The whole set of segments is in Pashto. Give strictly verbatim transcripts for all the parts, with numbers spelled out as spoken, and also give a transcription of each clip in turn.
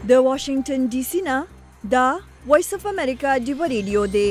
د واشنگټن ډي سي نه دا وایس اف امریکا ډیو ریډیو دی.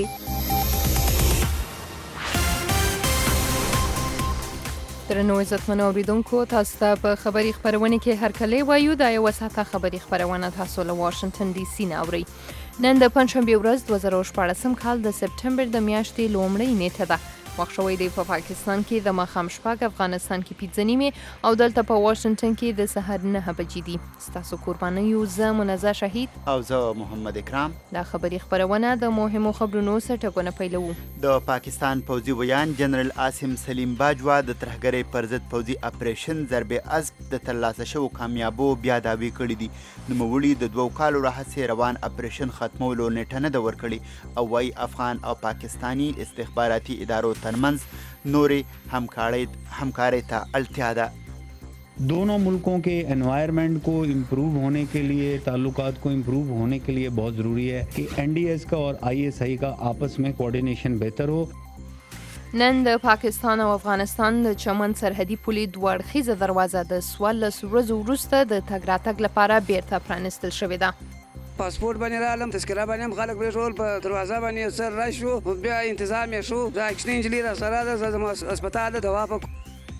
درنو عزتمنو اوریدونکو، تاسو ته په خبري خبرونه کې هرکلی وایو. دا یو ساعته خبري خبرونه تاسو له واشنگټن ډي سي نه اورئ. نن د پنځشنبې ورځ دوه زره شپاړسم کال د سپټمبر د میاشتې لومړۍ نیټه ده. وخت شوی دی په پاکستان کې د ماښام شپږ، افغانستان کې پنځه نیمې او دلته په واشنګټن کې د سهار نهه بجې دي. ستاسو قرباني یو زه منزه شهید او زه محمد اکرام. دا خبري خبرونه د مهمو خبرونو سرټکونه پیلوو. د پاکستان پوځي ویان جنرال عاصم سلیم باجوا د ترهګرۍ پر ضد پوځي اپریشن ضرب عصب د ترلاسه شوو کامیابو بیا دعوی کړي دي. نوموړي د دوو کالو راهیسې روان اپریشن ختمولو نیټه نه ده ورکړې او وايي افغان او پاکستانی استخباراتي ادارو ترمنځ نورې همکارۍ ته اړتیا ده. दोनों मुल्कों के एनवायरनमेंट को इम्प्रूव होने के लिए, ताल्लुकात को इम्प्रूव होने के लिए बहुत ज़रूरी है कि एन डी एस का और आई एस आई का आपस में कोऑर्डिनेशन बेहतर हो. نن د پاکستان او افغانستان د چمن سرحدي پولې دوه اړخیزه دروازه د څوارلس ورځو وروسته د تګ راتګ لپاره بیرته پرانیستل شوې ده. پاسپورت باندې رالم، تذکره باندې هم خلک پرېښول، په دروازه باندې سر رش شو، بیا انتظام یې شو. دا اکسچینج را سره ده، زما هسپتال د دوا په.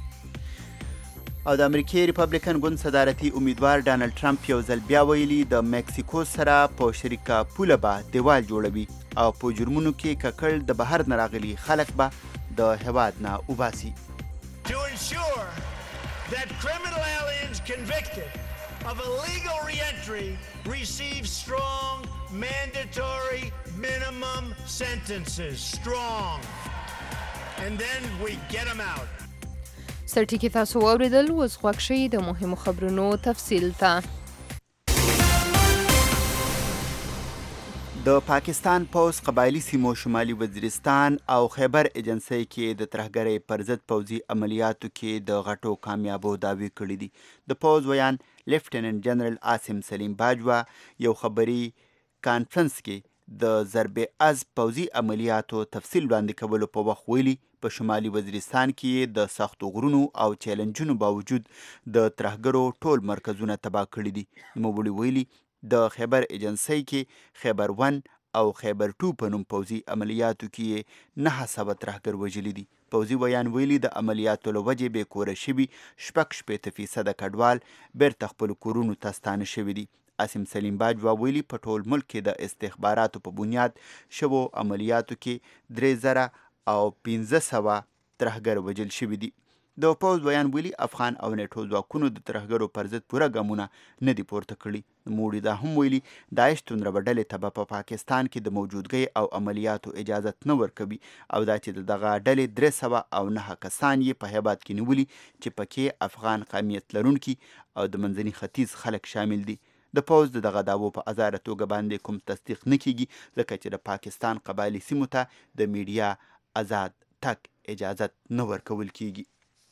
او د امریکای ریپبلیکن ګوند صدارتي امیدوار ډانلډ ټرمپ یو ځل بیا ویلي د میکسیکو سره په شریکه پوله به دیوال جوړوي او په جرمونو کې ککړ د بهر نه راغلي خلک به د هېواد نه وباسي. To ensure that criminal aliens convicted of illegal re-entry receive strong mandatory minimum sentences. Strong. And then we get them out. سرټیکي تاسو واوریدل، اوس خوښ شئ د مهمو خبرونو تفصیل ته. د پاکستان پوځ قبایلی سیمو شمالي وزیرستان او خیبر ایجنسی کې د ترهګرۍ پر ضد پوځي عملیاتو کې د غټو کامیابو دعوی کړي دي. د پوځ ویان لیفټیننټ جنرال عاصم سلیم باجوا یو خبري کانفرنس کې د ضرب عصب پوځي عملیاتو تفصیل وړاندې کولو په وخت ویلي په شمالي وزیرستان کې د سختو غرونو او چیلنجونو باوجود د ترهګرو ټول مرکزونه تباه کړي دي. نوموړي ویلي د خیبر ایجنسی کې خیبر ون او خیبر ټو په نوم پوځي عملیاتو کې نهه سوه ترهګر وژلي دي. پوځي ویان ویلي د عملیاتو له وجې بې کوره شوي شپږ شپېته فیصده کډوال بیرته خپلو کورونو ته ستانه شوي دي. عاصم سلیم باجوا ویلي په ټول ملک کې د استخباراتو په بنیاد شوو عملیاتو کې درې زره او پنځه سوه ترهګر وژل شوي دي. د پوځ بیان ویلي افغان او نیټو ځواکونو د ترهګرو پر ضد پوره ګامونه نه دي پورته کړي. نوموړي دا هم ویلي داعش توندربه ډلې ته به په پاکستان کې د موجودګۍ او عملیاتو اجازت نه ورکوي او دا چې د دغه ډلې درې سوه او نهه کسان یې په هیبات کې نیولي چې پکې افغان قومیت لرونکي او د منځني ختیځ خلک شامل دي. د پوځ د دغه دعوو په ازاره توګه باندې کوم تصدیق نه کیږي ځکه چې د پاکستان قبایلي سیمو ته د میډیا آزاد تک اجازت نه ورکول کیږي.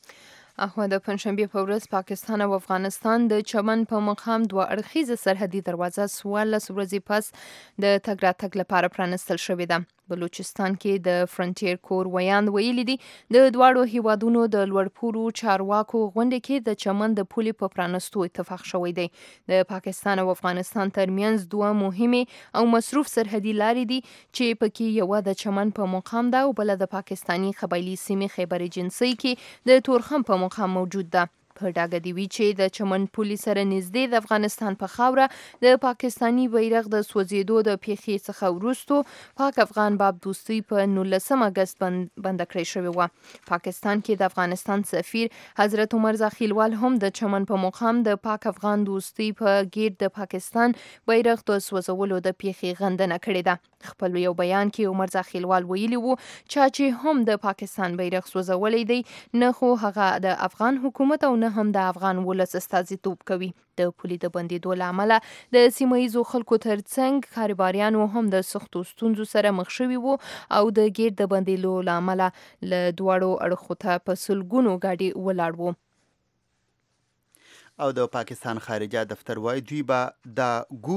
احمد د پنځشنبې په ورځ پاکستان او افغانستان د چمن په مقام دوه اړخیزه سرحدي دروازه څوارلس ورځې پس د تګ راتګ لپاره پرانیستل شوې ده. بلوچستان کې د فرنټیر کور ویان ویلي دي د دواړو هیوادونو د لوړپوړو چارواکو غونډې کې د چمن د پولې په پرانستو اتفاق شوی دی. د پاکستان او افغانستان ترمنځ دوه مهمې او مصروف سرحدي لارې دي چې پکې یوه د چمن په مقام ده او بله د پاکستانی قبایلي سیمې خیبر ایجنسۍ کې د تورخم په مقام موجود ده. په ډاګه دی وی چې د چمن پولې سره نږدې د افغانستان په خاوره د پاکستانی بیرغ د سوځېدو د پیښې څخه وروستو پاک افغان باب دوستي په نولسم اګست بنده کړې شوې وه. پاکستان کې د افغانستان سفیر حضرت عمر زاخیلوال هم د چمن په مقام د پاک افغان دوستي په ګیر د پاکستان بیرغ د سوځولو د پیښې غندنه کړې ده. خپل یو بیان کې عمر زاخیلوال ویلي وو چا چې هم د پاکستان بیرغ سوځولی دی نه خو هغه د افغان حکومت او نه هم د افغان ولس استازیتوب کوي. د پولې د بندېدو له امله د سیمه ییزو خلکو ترڅنګ کاروباریانو هم د سختو ستونزو سره مخ شوي وو او د ګیر د بندېدو له امله له دواړو اړخو ته په سلګونو ګاډي ولاړ وو. او د پاکستان خارجه دفتر وایي دوی به دا ګوري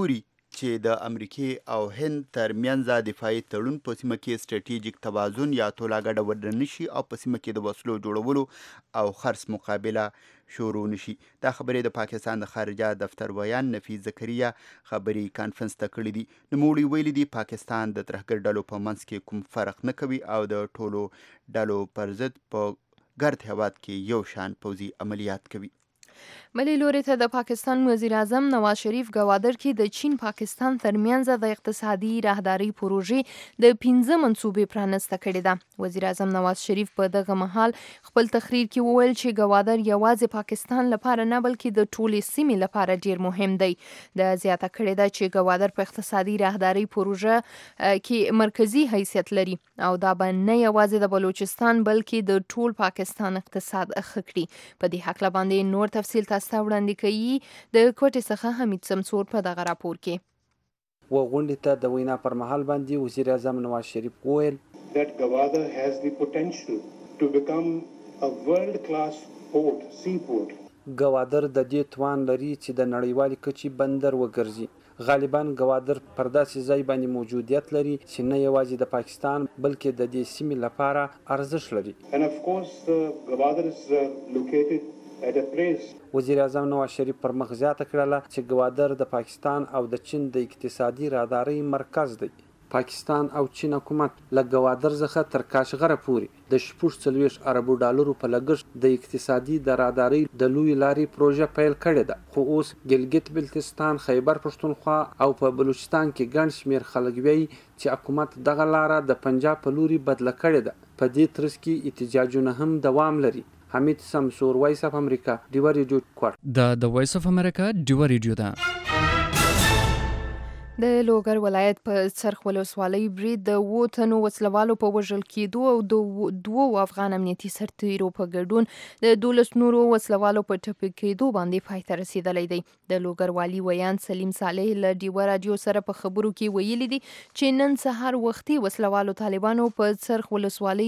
چې د امریکې او هند ترمنځ دفاعي تړون په سیمه کې ستراتیژیک توازن یا تولا ګډه ودرې نشي او په سیمه کې د وسلو جوړولو او خرڅ مقابله شروع نشي. دا خبرې د پاکستان د خارجه دفتر ویان نفیس زکریا خبري کانفرنس ته کړې دي. نوموړي ویلي دي پاکستان د ترهګر ډلو په منځ کې کوم فرق نه کوي او د ټولو ډلو پر ضد په ګرد هېواد کې یو شان پوځي عملیات کوي. بلې لوري ته د پاکستان وزیر اعظم نواز شریف ګوادر کې د چین پاکستان ترمنځ د اقتصادي راهداري پروژې د پنځه منصوبې پرانسته کړې ده. وزیر اعظم نواز شریف په دغه مهال خپل تقریر کې وویل چې ګوادر یوازې پاکستان لپاره نه بلکې د ټولې سیمې لپاره ډیر مهم دی. د زیاته کړې ده چې ګوادر په اقتصادي راهداري پروژه کې مرکزی حیثیت لري او دا به نه یوازې د بلوچستان بلکې د ټول پاکستان اقتصاد ښه کړي. په دې هکله باندې نور تفصیل تاسو ته وړاندې کوي د کوټې څخه حمید سمسور په دغه راپور کې. و غونډې ته د وینا پر مهال باندې وزیر اعظم نواز شریف وویل that Gwadar has the potential to become a world class port seaport. ګوادر د دې توان لري چې د نړیوالې کچې بندر وګرځي. غالباً ګوادر پر داسې ځای باندې موجودیت لري چې نه یوازې د پاکستان بلکې د دې سیمې لپاره ارزښت لري. And of course uh, Gwadar is uh, located at a place. وزیر اعظم نواز شریف پر مخ زیاته کړله چې ګوادر د پاکستان او د چین د اقتصادي راهدارۍ مرکز دی. پاکستان او چین حکومت له ګوادر څخه تر کاشغره پورې د شپږ څلوېښت اربو ډالرو په لګښت د اقتصادي د راهدارۍ د لوی لارې پروژه پیل کړې ده. خو اوس ګلګت بلتستان، خیبر پښتونخوا او په بلوچستان کې ګڼ شمېر خلک وایي چې حکومت دغه لاره د پنجاب په لوري بدله کړې ده. په دې ترڅ کې احتجاجونه هم دوام لري. حمید سمسور، وایس اف امریکا، ډیوه ریډیو کوټ. دا د وایس اف امریکا ډیوه ریډیو ده. د لوګر ولایت په څرخ ولسوالۍ برید د اوو تنو وسلوالو په وژل کېدو او د دوو افغان امنیتي سرتیرو په ګډون د دولس نورو وسلوالو په ټپي کېدو باندې پای ته رسېدلی دی. د لوګر والي ویان سلیم صالح له ډیوه راډیو سره په خبرو کې ویلي دي چې نن سهار وختي وسلوالو طالبانو په څرخ ولسوالۍ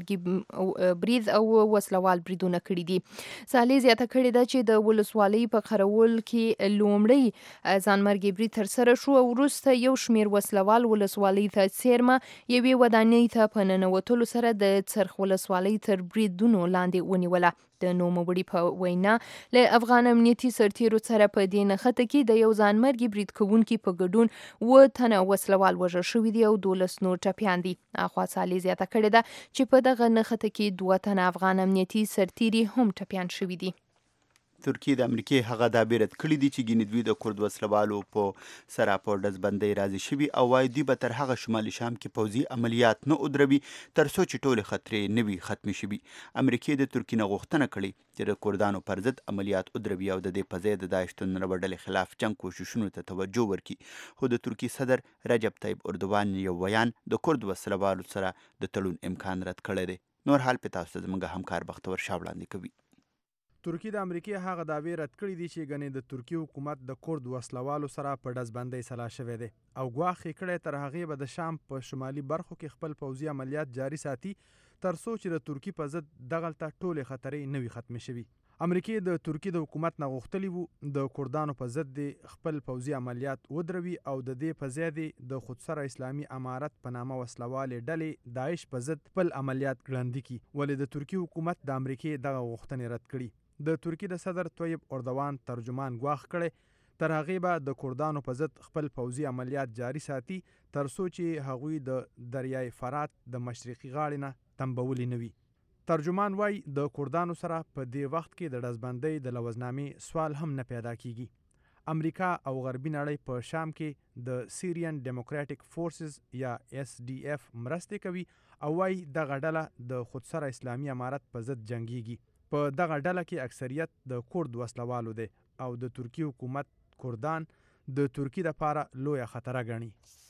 ځانمرګي برید او وسلوال بریدونه کړي دي. صالح زیاته کړې ده چې د ولسوالۍ په خرول کې لومړی ځانمرګي برید ترسره شو او وروسته یو شمیر وسلوال ولسوالۍ ته څیرمه یوې ودانۍ ته په ننوتلو سره د څرخ ولسوالۍ تر بریدونو لاندې ونیوله. د نوموړي په وینا له افغان امنیتي سرتیرو سره په دې نښته کې د یو ځانمرګي برید کوونکي په ګډون اووه تنه وسلوال وژل شوي دي او دولس نور ټپیان دي. اخوا صالح زیاته کړې ده چې په دغه نښته کې دوه تنه افغان امنیتي سرتیري هم ټپیان شوي دي. ترکیه د امریکې هغه دعوې رد کړي دي چې ګینې دوی د کورد وسلوالو په سره په ډزبندۍ راضي شوي او وایي دوی به تر هغه شمالي شام کې پوځي عملیات نه ودروي تر څو چې ټولې خطرې نه وي ختمې شوي. امریکې د ترکیې نه غوښتنه کړې چې د کردانو پر ضد عملیات ودروي او د دې په ځای د داعش توندروه ډلې خلاف جنګ کوښښونو ته توجه ورکړي. خو د ترکیې صدر رجب طیب اردوان یو بیان د کورد وسلوالو سره د تړون امکان رد کړی دی. نور حال په تاسو ته زموږ همکار بختور شاه وړاندې کوي. ترکیه د امریکې هغه دعوې رد کړي دي چې ګنې د ترکیې حکومت د کورد وسلوالو سره په ډزبندۍ سلا شوی دی او ګواښ یې کړی تر هغې به د شام په شمالي برخو کې خپل پوځي عملیات جاري ساتي تر څو چې د ترکیې په ضد دغلته ټولې خطرې نه وي ختمې شوي. امریکې د ترکیې د حکومت نه غوښتلي وو د کردانو په ضد د خپل پوځي عملیات ودروي او د دې په ځای د د خودسره اسلامي امارت په نامه وسلوالې ډلې داعش په ضد خپل عملیات ګړندي کړي. ولې د ترکیې حکومت د امریکې دغه غوښتنې رد کړي. د ترکیې د صدر طیب اردوان ترجمان ګواښ کړی تر هغې به د کردانو په ضد خپل پوځي عملیات جاري ساتي تر څو چې هغوی د دریای فرات د مشرقي غاړې نه تنبولي نه وي. ترجمان وایي د کردانو سره په دې وخت کې د ډزبندۍ د لوزنامې سوال هم نه پیدا کیږي. امریکا او غربي نړۍ په شام کې د سیریان ډیموکراټیک فورسز یا اس ډي اف مرستې کوي او وایي دغه ډله د خودسره اسلامي امارت په ضد جنګیږي. په دغه ډله کې اکثریت د کورد وسلوالو دی او د ترکیې حکومت کردان د ترکیې لپاره لویه خطره ګڼي.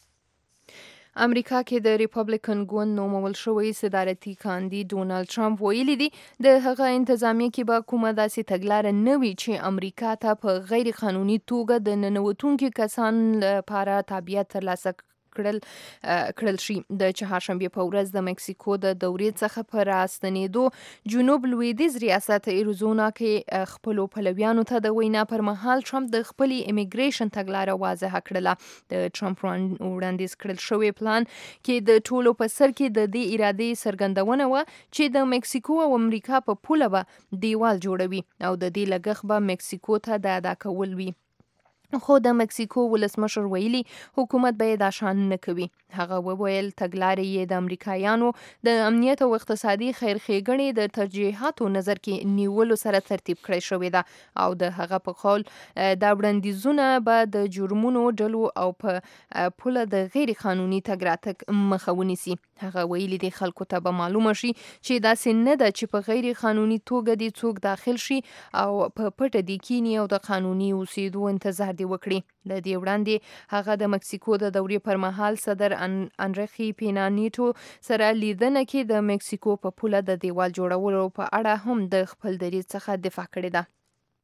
امریکا کې د ریپبلیکن ګوند نومول شوی صدارتي کاندید ډونالد ټرمپ ویلي دي د هغه انتظامیه کې به کومه داسې تګلاره نه وي چې امریکا ته په غیر قانوني توګه د ننوتونکو کسانو لپاره تابعیت ترلاسه کړل کړل شي. د چهارشنبه په ورځ د مکسیکو د دورې څخه په راستنېدو جنوب لویدیځ ریاست ایریزونا کې خپلو پلویانو ته د وینا پر مهال ټرمپ د خپلې امیګریشن تګلاره واضحه کړله. د ټرمپ وړاندیز کړل شوی پلان کې د ټولو په سر کې د دې ارادې څرګندونه وه چې د مکسیکو او امریکا په پوله به دیوال جوړوي او د دې لګښت به مکسیکو ته د ادا کول وي. خو د مکسیکو ولسمشر ویلي حکومت به دا شان نه کوي. هغه وویل تګلارې یې د امریکایانو د امنیت او اقتصادي خیرښېګڼې د ترجیحاتو نظر کې نیولو سره ترتیب کړی شوې ده او د هغه په قول دا وړاندیزونه به د جرمونو ډلو او په پوله د غیر قانوني تګ راتګ مخه ونیسي. هغه ویلي دي خلکو ته به معلومه شي چې داسې نه ده چې په غیر قانوني توګه دې څوک داخل شي او په پټه دې کینی او د قانوني اوسېدو انتظار وکړي. د دې وړاندې هغه د مکسیکو د دورې پر مهال صدر انریخي پینا نیټو سره لیدنه کې د مکسیکو په پوله د دیوال جوړولو په اړه هم د خپل دریځ څخه دفاع کړې ده.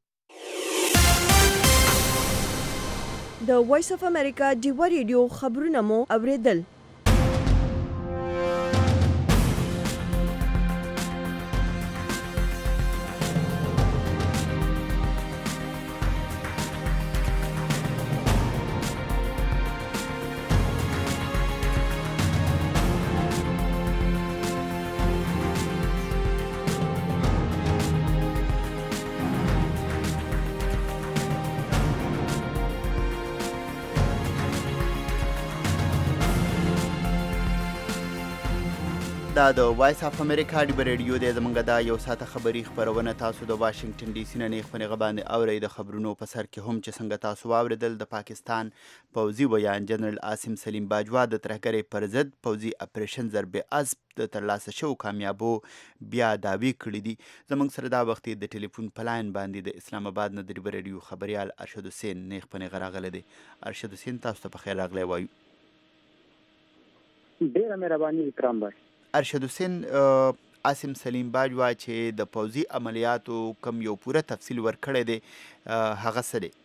د وایس اف امریکا ډیوا ریډیو خبرونه مو اوریدل. دا د وایس اف امریکا ډیوا ریډیو دی. زمونږ دا یو ساعته خبري خپرونه تاسو د واشنگټن ډي سي نه نیغ په نیغه باندې اورئ. د خبرونو په سر کې هم چې څنګه تاسو واورېدل د پاکستان پوځي ویان جنرال عاصم سلیم باجوا د ترهګرۍ پر ضد پوځي اپریشن ضرب اسب د ترلاسه شوو کامیابو بیا دعوی کړي دي. زمونږ سره دا وخت د ټلیفون په لاین باندې د اسلام آباد نه د ډیوا ریډیو خبریال ارشد حسین نیغ په نیغه راغلی دی. ارشد حسین تاسو ته په خیر راغلی وایو. ډېره مهرباني اکرام بر. ارشد حسین عاصم سلیم باجوا چې د پوځي عملیاتو کم یو پوره تفصیل ورکړی دی هغه څه دی؟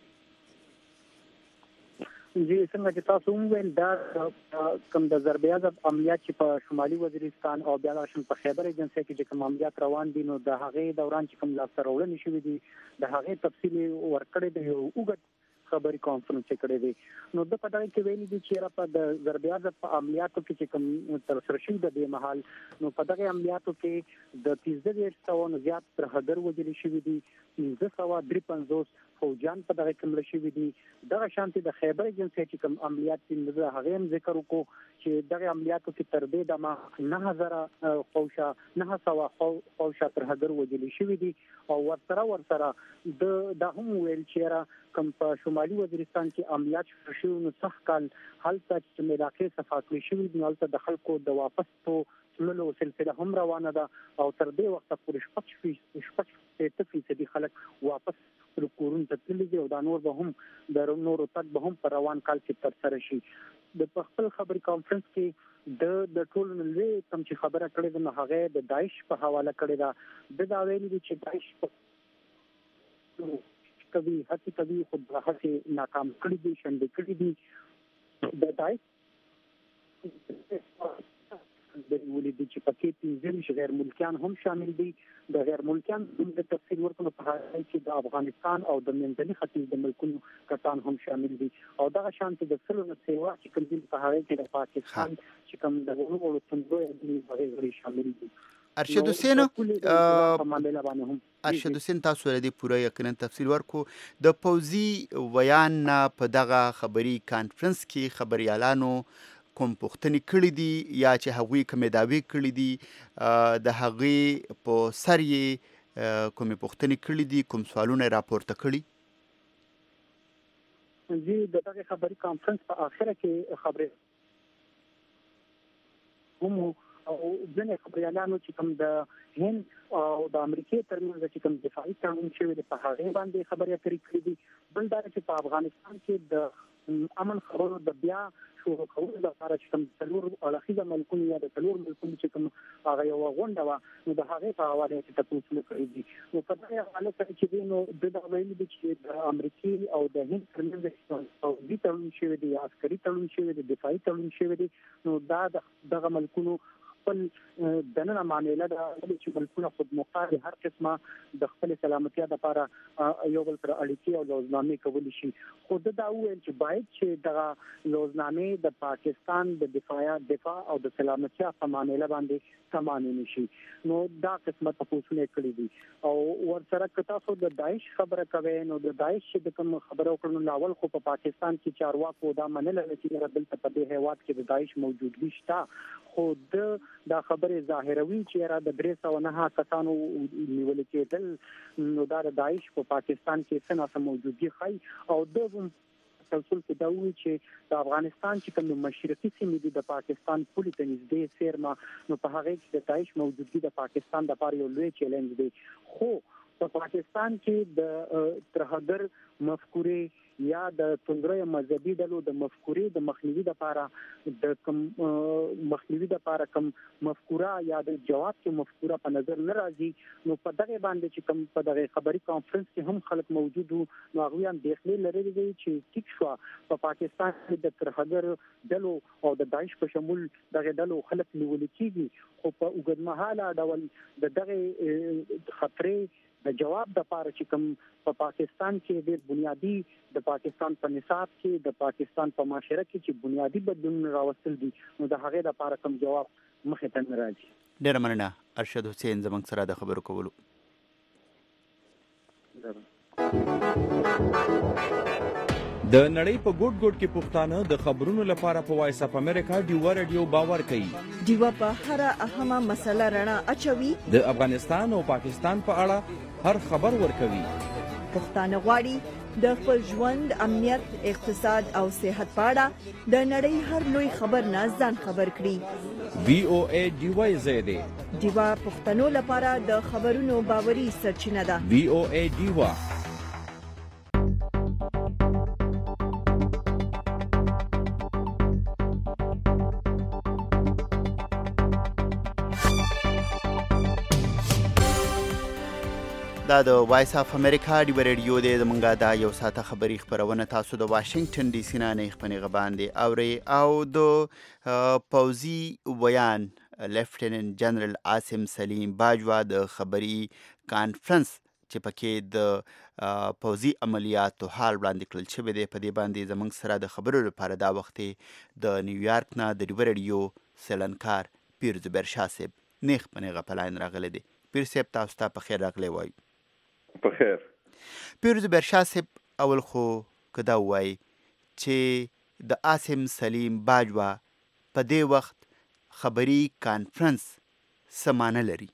جی څنګه چې تاسو وویل دا کوم د ضرب عضب عملیات چې په شمالي وزیرستان او بیا راشن په خیبر ایجنسۍ کې چې کوم عملیات روان دي نو د هغې دوران چې کوم لاسته راوړنې شوي دي د هغې تفصیل ورکړی دی. یو اوږد خبري کانفرنس کړی دی. نو د پټای کې ویلي دي چې په د ضرب عضب په عملیاتو کې چې کوم تر سره شوي د دې مهال نو په دغه عملیاتو کې د پنځه دېرش سوه نه زیات ترهګر وژل شوي دي. پنځه سوه درې پنځوس فوجیان په دغه کې مړه شوي دي. دغه شانتې د خیبر ایجنسۍ چې کوم عملیات دي د هغې هم ذکر وکړو چې دغه عملیاتو کې تر دې دمه نه هزاره خوشه نه سوه خوشه ترهګر وژل شوي دي او ورسره ورسره د دا هم ویل چې کوم په شمالي وزیرستان کې عملیات شروع شوي نو سخت کال هلته چې علاقې صفا کړې شوي دي نو هلته د خلکو د واپس تللو سلسله هم روانه ده او تر دې وخته پورې شپږ شپږ شپېته فیصدي خلک واپس خپلو کورونو ته تللي دي او دا نور به هم د نورو تګ به هم په روان کال کې ترسره شي. د خپل خبري کانفرنس کې د د ټولو نه لوی کوم چې خبره کړې ده نو هغې د داعش په حواله کړې ده. د دا ویلي دي چې داعش کوي هڅې کوي خو د هڅې ناکام کړي دي شنډې کړي دي. د داعش د ولیدي چې پکې پنځه غیر ملکیان هم شامل دي. د غیر ملکیان د تفصیل ورکړو په حال کې د افغانستان او د منځني ختیځ د ملکونو کسان هم شامل دي او دغه شانتي د سلو نه سیوا چې کوم دي په حال کې د پاکستان چې کوم د وګړو څنګه دي هغه شامل دي. ارشد حسین ارشد حسین تاسو ولې پوره یقینا تفصیل ورکو د پوځي ویان په دغه خبري کانفرنس کې خبريالانو کوم پوښتنې کړې دي یا چې هغوی کوم دعوی کړې دي د هغې په سر یې کوم پوښتنې کړې دي کوم سوالونه راپورته کړي؟ جی د دغه خبري کانفرنس په اخره کې خبره هم او ځینې خبريالانو چې کوم د هند او د امریکای ترمنځ چې کوم دفاعي تړون شوی دی په هغه باندې خبرې اترې کړې دي. بل دا چې په افغانستان کې د امن خبرو د بیا شروع کولو لپاره چې کوم څلور اړخیزه ملکونه یا د څلور ملکونو چې کوم هغه یو غونډه وه نو د هغې په حواله کې تاسو کړی دي. نو په دغه دغه حالت چې دی نو د ویلي دي چې د امریکای او د هند ترمنځ توزیع تړون شوی دی، عسکري تړون شوی دی، دفاعي تړون شوی دی. نو دا دغه ملکونو خپل دننه معامله ده چې ملکونه خود مختار هر قسمه د خپل سلامتیا لپاره یو بل سره اړیکې او لوزنامې کولی شي. خو دا ویل چې باید چې دغه لوزنامې د پاکستان د دفاع دفاع او د سلامتیا په معامله باندې سمانه نشي. نو دا قسمه تاسو نه کړی دي او ورسره کتا خو د داعش خبره کوي. نو د داعش چې کوم خبره وکړو لاول خو په پاکستان کې چارواکو دا منل چې دلته په دې هیواد کې د داعش موجودګي شته. خو د دا خبره ظاهروي چې را د درې سوه نه کسانو نیول کېدل نو دا د داعش په پاکستان کې څنګه موجودګي خای او د تسلسل کې دا وی چې د افغانستان چې کوم مشرقي سیمې دي د پاکستان پولی ته نږدې سیرما نو په هغه کې د داعش موجودګي د پاکستان د لپاره یو لوی چیلنج دی. خو په پاکستان کې د ترهګر مفکورې یا د توندرې مذهبي ډلو د مفکورې د مخنیوي لپاره د کم مخنیوي لپاره کم مفکوره یا د جواب کې مفکوره په نظر نه راځي. نو په دغه باندې چې کم په دغه خبري کانفرنس کې هم خلک موجود وو نو هغه هم داخلي لري دي چې ټیک شو په پاکستان کې د ترهګر ډلو او د داعش په شمول دغه ډلو خلک نیول کیږي. خو په اوږدمهاله ډول د دغه خطرې د جواب د پاره چې کوم په پاکستان کې د بنیادی د پاکستان په نصاب کې د پاکستان په معاشره کې چې بنیادی بدلون راوستل دي نو د هغه د پاره کوم جواب مخې ته نه راځي. ډېر مننه ارشد حسین زموږ سره د خبرو کولو. د نړۍ په ګوټ ګوټ کې پښتانه د خبرونو لپاره په وایس اپ امریکا ډیوا رادیو باور کوي. ډیوا په هر اهمه مسله رڼا اچوي. د افغانستان او پاکستان په اړه هر خبر ورکوي. پښتانه غواړي د خپل ژوند، امنیت، اقتصاد او صحت په اړه د نړۍ هر لوی خبر نه ځان خبر کړي. وی او ای ډیوا زیاده ډیوا پښتنو لپاره د خبرونو باوري سرچینه ده. وی او ای ډیوا دا د وایس اف امریکا دی ریډیو دی زمونږه دا یو ساعته خبري خبرونه تاسو د واشنگټن ډي سي نه نه خپنه غباندې اوري او د پوزي ویان لیفټیننټ جنرال عاصم سلیم باجوا د خبري کانفرنس چې پکې د پوزي عملیاتو حال وړاندې کړل شوی دی په دې باندې زمونږ سره د خبرو لپاره دا وخت د نیویارک نه د ریډیو سلنکار پیر زبیر شاه صاحب نه خپنه غپلاین راغله دی. پیر صاحب تاسو ته په خیر راغلی وای. په خیر. پیر زبیر شاه صاحب اول خو کدا وای چې د عاصم سلیم باجوا په دې وخت خبري کانفرنس سمانه لري.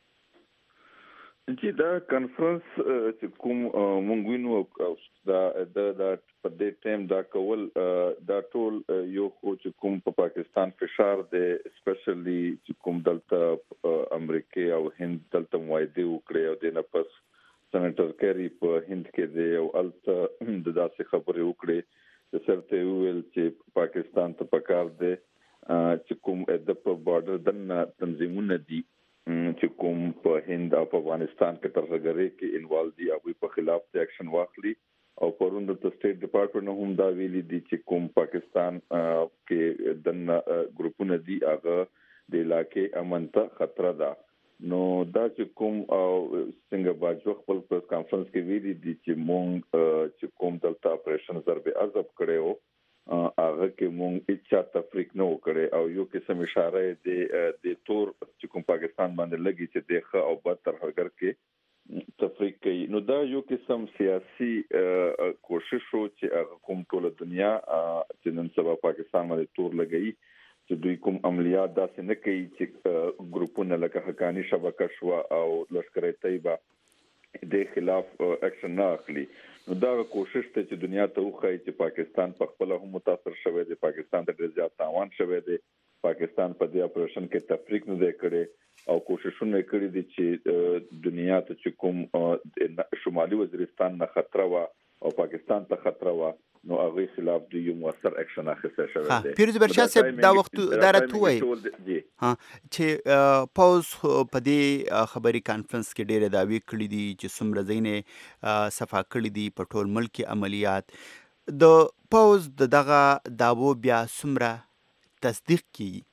چې دا کانفرنس چې کوم مونږ وینو دا د په دې ټیم دا کول دا ټول یو خو چې کوم په پاکستان فشار دی اسپیشلی چې کوم دلته امریکا او هند دلته موایده وکړي او د نفس سېنیټر کری په هند کې دی او الته د داسې خبرې وکړي چې سرته ویل چې پاکستان ته پکار دی چې کوم د په بارډر د تنظیمونه دي چې کوم په هند او په افغانستان کې ترغړې کې انوالو دي او په خلاف د اکشن واخلي او پرون د سټیټ ډپارټمنټ هم دا ویلي دي چې کوم پاکستان کې د ګروپونه دي هغه د علاقې امن ته خطر ده. نو دا چې کوم او څنګه باجو خپل پریس کانفرنس کې ویلي دي چې مونږ چې کوم دلته اپریشن ضرب عضب کړو هغه کې مونږ اچھا تفریق نه وکړي او یو قسم اشاره دی د تور چې کوم پاکستان باندې لګي چې دغه او بدتر هغر کې تفریق کوي. نو دا یو قسم سیاسي کوشش شو چې کوم ټول دنیا چې نن سبا پاکستان باندې تور لګي چې دوی کوم عملیات داسې نه کوي چې ګروپونه لکه حقانی شبکه شو او لشکر طیبه د خلاف اکشن نه اخلي. نو دا کوشش ته چې دنیا ته وخی چې پاکستان په خپل هم متاثر شوی دی، پاکستان ته ډېر زیات تاوان شوی دی، پاکستان په دې اپریشن کې تفریق نه دی کړی او کوششونه کړي دي چې دنیا ته چې کوم شمالي وزیرستان نه خطر وا او پاکستان ته خطر وا نو هغه خلاف دوی یو موثر اکشن اخیسته شوی دی. پیروز برشا صاحب دا وخت دا راتوي ها چې پوز په دې خبري کانفرنس کې ډېر داوی کړی دي چې څومره زینې صفا کړی دي په ټول ملک عملیات د پوز دغه داوو بیا څومره تصدیق کیږي.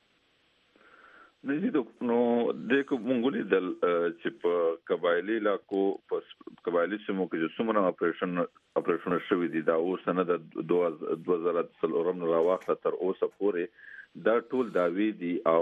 نو نو د کومګولي د چې په قبایلی علاقو په قبایلی سیمو کې څومره اپریشن اپریشن شوی دي دا اوس نه د دوه هزار څلورم راوخته تر اوسه پورې دا ټول داوی دي او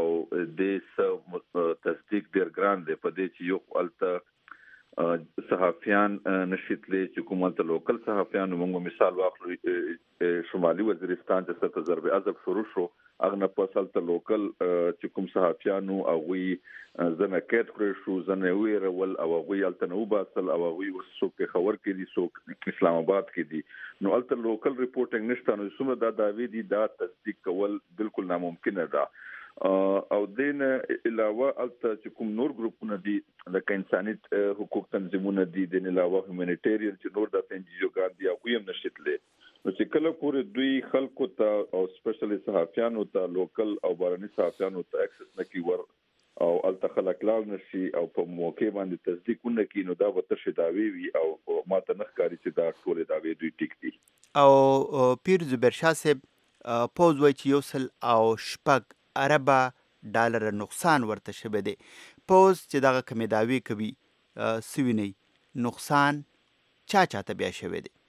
د تصدیق ډیر ګران دی په دې چې یو الته صحافیان نشیتلې چې کومه لوکل صحافیان موږ مثال واخلو شمالي وزیرستان چې ست ضرب عذاب شروع شو اغه په اصل ته لوکل چې کوم صحافیانو او وی زنه کېټ کړی شو زنه ویره ول او وی الته نو باسل او وی وسو کې خبر کې دي سو اسلام آباد کې دي نو الته لوکل ریپورټینګ نشته نو څومره دا داوی دي دا تصدیق کول بالکل ناممکن ده. او دین علاوه الته چې کوم نور ګروپونه دي لکه انساني حقوق تنظیمونه دي د علاوه هیومانیټیرین چې نور د انجیو ګان دي او هم نشیتلې نو چې کله پورې دوی خلکو ته او سپیشلی صحافیانو ته لوکل او بارني صحافیانو ته اکسس نکي ور او الته خلک لاړ نشي او په موقع باندې تصدیق ونکي نو دا به تر داوی وي او ماته نخکاری چې دا ټول داوی دوی ټیک دي. او پیر زبرشاه صاحب پوز وای چې یو سل او شپږ اربه ډالر نقصان ورته شوی دی. پوز چې دغه کمی داوی کوي سویني نقصان چا چاته بیا شوی دی.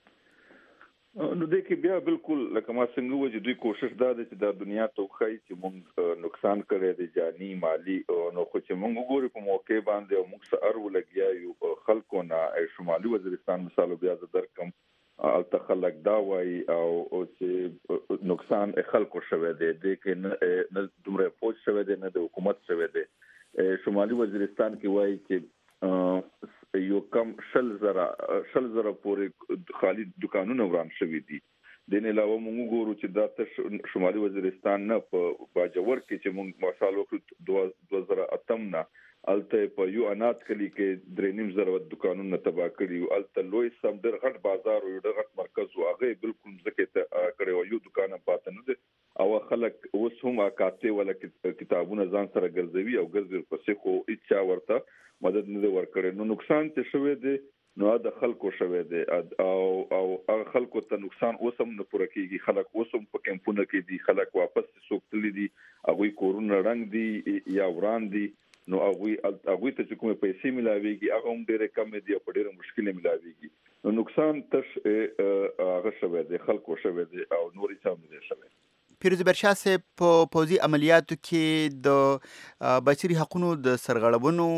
نو د کې بیا بالکل لکه ما څنګه و چې دوی کوشش دا ده چې د دنیا ته خای چې موږ نقصان کړی دی جانی مالی نو خو چې موږ وګورو په موقع باندې او موږ سره ولګیا یو خلکو نه شمالي وزیرستان مثال بیا درکم الته خلک دا وای او چې نقصان خلکو شوه دی د کې نه دومره فوج شوه دی نه د حکومت شوه دی. شمالي وزیرستان کې وای چې یو کم شل زره شل زره پورې خالی دکانونه وران شوي دي. د نه علاوه موږ ګورو چې دا شمالي وزیرستان نه په باجوړ کې چې موږ مثال وکړو دوه زره اتم نه الته په یو انات کلی کې درې نیم زره دکانونه تباہ کړي الته لوی سم در غټ بازار او ډېر غټ مرکز او هغه بالکل ځکه ته کړي یو دکان پاتې نه دي او خلک اوس هم اکاته ولا کتابونه ځان سره ګرځوي او ګرځي پسې خو اچا ورته مدد نه ورکړي نو نقصان ته شوی دی نو د خلکو شوی دی او او هغه خلکو ته نقصان اوسم نه پوره کیږي خلک اوسم په کمپونه کې دي خلک واپس سوکتلی دي هغه کورونه رنگ دي یا وران دي نو هغه هغه ته چې کومه پیسې ملاويږي هغه هم ډېر کم دي او په ډېر مشکل ملاويږي نو نقصان تش هغه شوی دی خلکو شوی دی او نوري څه نه شوی. پیروز برشاه صاحب په پوزي عملیاتو کې د بشري حقوقو د سرغړونو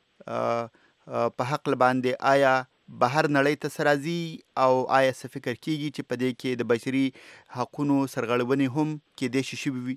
په حق باندې آیا بهر نړۍ ته سرازي او آیا څه فکر کیږي چې په دې کې د بشري حقوقو سرغړونې هم کې د شي وي؟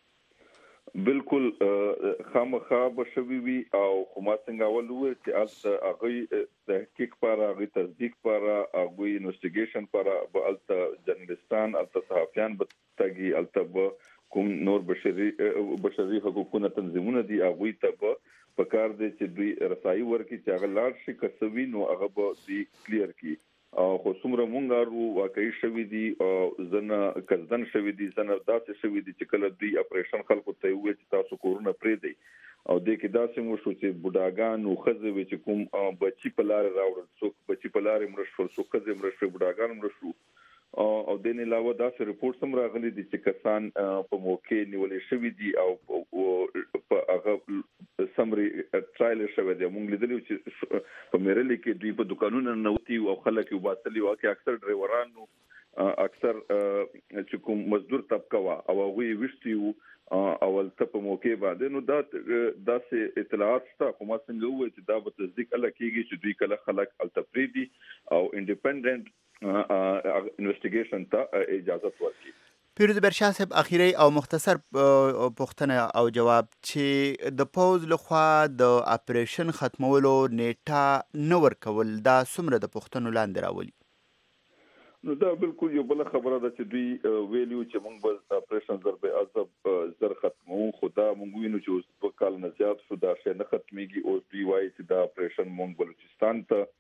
بالکل خامخا بشوي وي او خو ما څنګه ولول چې هغه تحقیق لپاره هغه تصدیق لپاره هغه انویسټیګیشن لپاره الته جرنالستان الته صحافیان بتګي الته کوم نور بشري بشري حقوقو تنظیمونه دي هغه ته په کار دي چې دوی رسایي ورکړي چې هغه لاړ شي کسوي نو هغه به دی کلیر کی او خو څومره مونږ ارو واقعي شوی دي او زنه کزدن شوی دي زنه داسې شوی دي چې کله دوی اپریشن خلکو ته وي چې تاسو کورونه پرې دی او د کې داسې مو شو چې بډاګان او خزه وي چې کوم بچي په لار راوړل څوک بچي په لار مرشل څوک خزه مرشل بډاګان مرشل او د نه علاوه داسې ریپورت هم راغلي دي چې کسان په موقع نیولې شوی دي او په هغه سمري ټرایل شوی دی موږ لیدلو چې په میرلي کې دوی په دکانونو نوتی او خلک یو باسلي واکه اکثر ډرایورانو اکثر چې کوم مزدور طبقه وا او هغه وشتي اول ته په موقع باندې نو دا داسې اطلاعات شته کومه څنګه وایي چې دا به تصدیق الله کیږي چې دوی کله خلک التفریدي او انډیپندنت انویسټیګیشن ته اجازه ورکړي. پیروز برشاه صاحب اخیری او مختصر پوښتنه او جواب چې د پوز لخوا د اپریشن ختمولو نیټه نه ورکول دا څومره د پوښتنو لاندې راولي؟ نو دا بالکل یو بل خبره ده چې دوی ویلیو چې موږ به اپریشن ضرب عذاب زر ختمو خدا موږ وینو چې اوس په کال نه زیات شو دا شی نه ختميږي او دوی وایي چې دا اپریشن موږ بلوچستان ته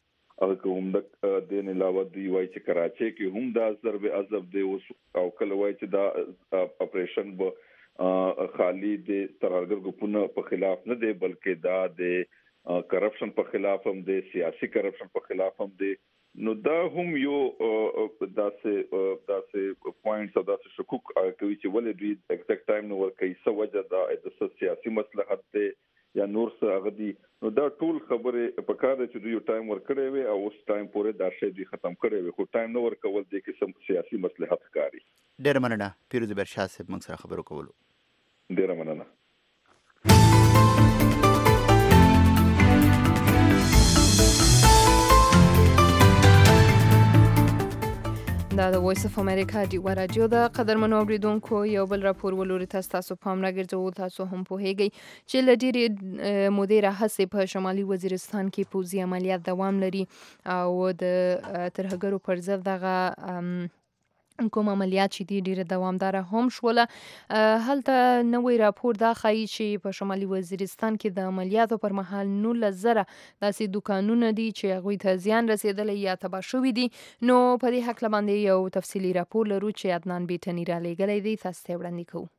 هغه کوم د دین علاوه دوی وایي چې کراچي کې هم دا ضرب عذاب دی او کله وایي چې دا اپریشن به خالی د ترهګر ګوپونو په خلاف نه دی بلکې دا د کرپشن په خلاف هم دی سیاسي کرپشن په خلاف هم دی نو دا هم یو داسې داسې پوینټس او داسې شکوک کوي چې ولې دوی ایگزیکټ ټایم نو ورکوي څه وجه دا د سیاسي مصلحت دی یا نور څه هغه دي نو دا ټول خبره په کار ده چې دوی ټایم ورکړی وي او اوس ټایم پورې دا شی دوی ختم کړی وي خو ټایم نه ورکول دی کې سم سیاسي مصلحت ښکاري. ډېره مننه پیروز برشاه صاحب موږ سره خبرو کولو. ډېره مننه. دا د وایس اف امریکا ډیوه راډیو ده. قدرمنو اوریدونکو یو بل راپور ولوري تاسو تاسو پام راګرځو تاسو هم پوهیږئ چې له ډېرې مودې راهیسې په شمالي وزیرستان کې پوځي عملیات دوام لري او د ترهګرو پر ضد دغه کوم عملیات چې دي ډېره دوامداره هم شوله. هلته نوی راپور دا ښایي چې په شمالي وزیرستان کې د عملیاتو پر مهال نولس زره داسې دوکانونه دي چې هغوی ته زیان رسېدلی یا تباه شوي دي. نو په دې هکله باندې یو تفصیلي راپور لرو چې عدنان بیټني رالیږلی دی، تاسو ته وړاندې کوو.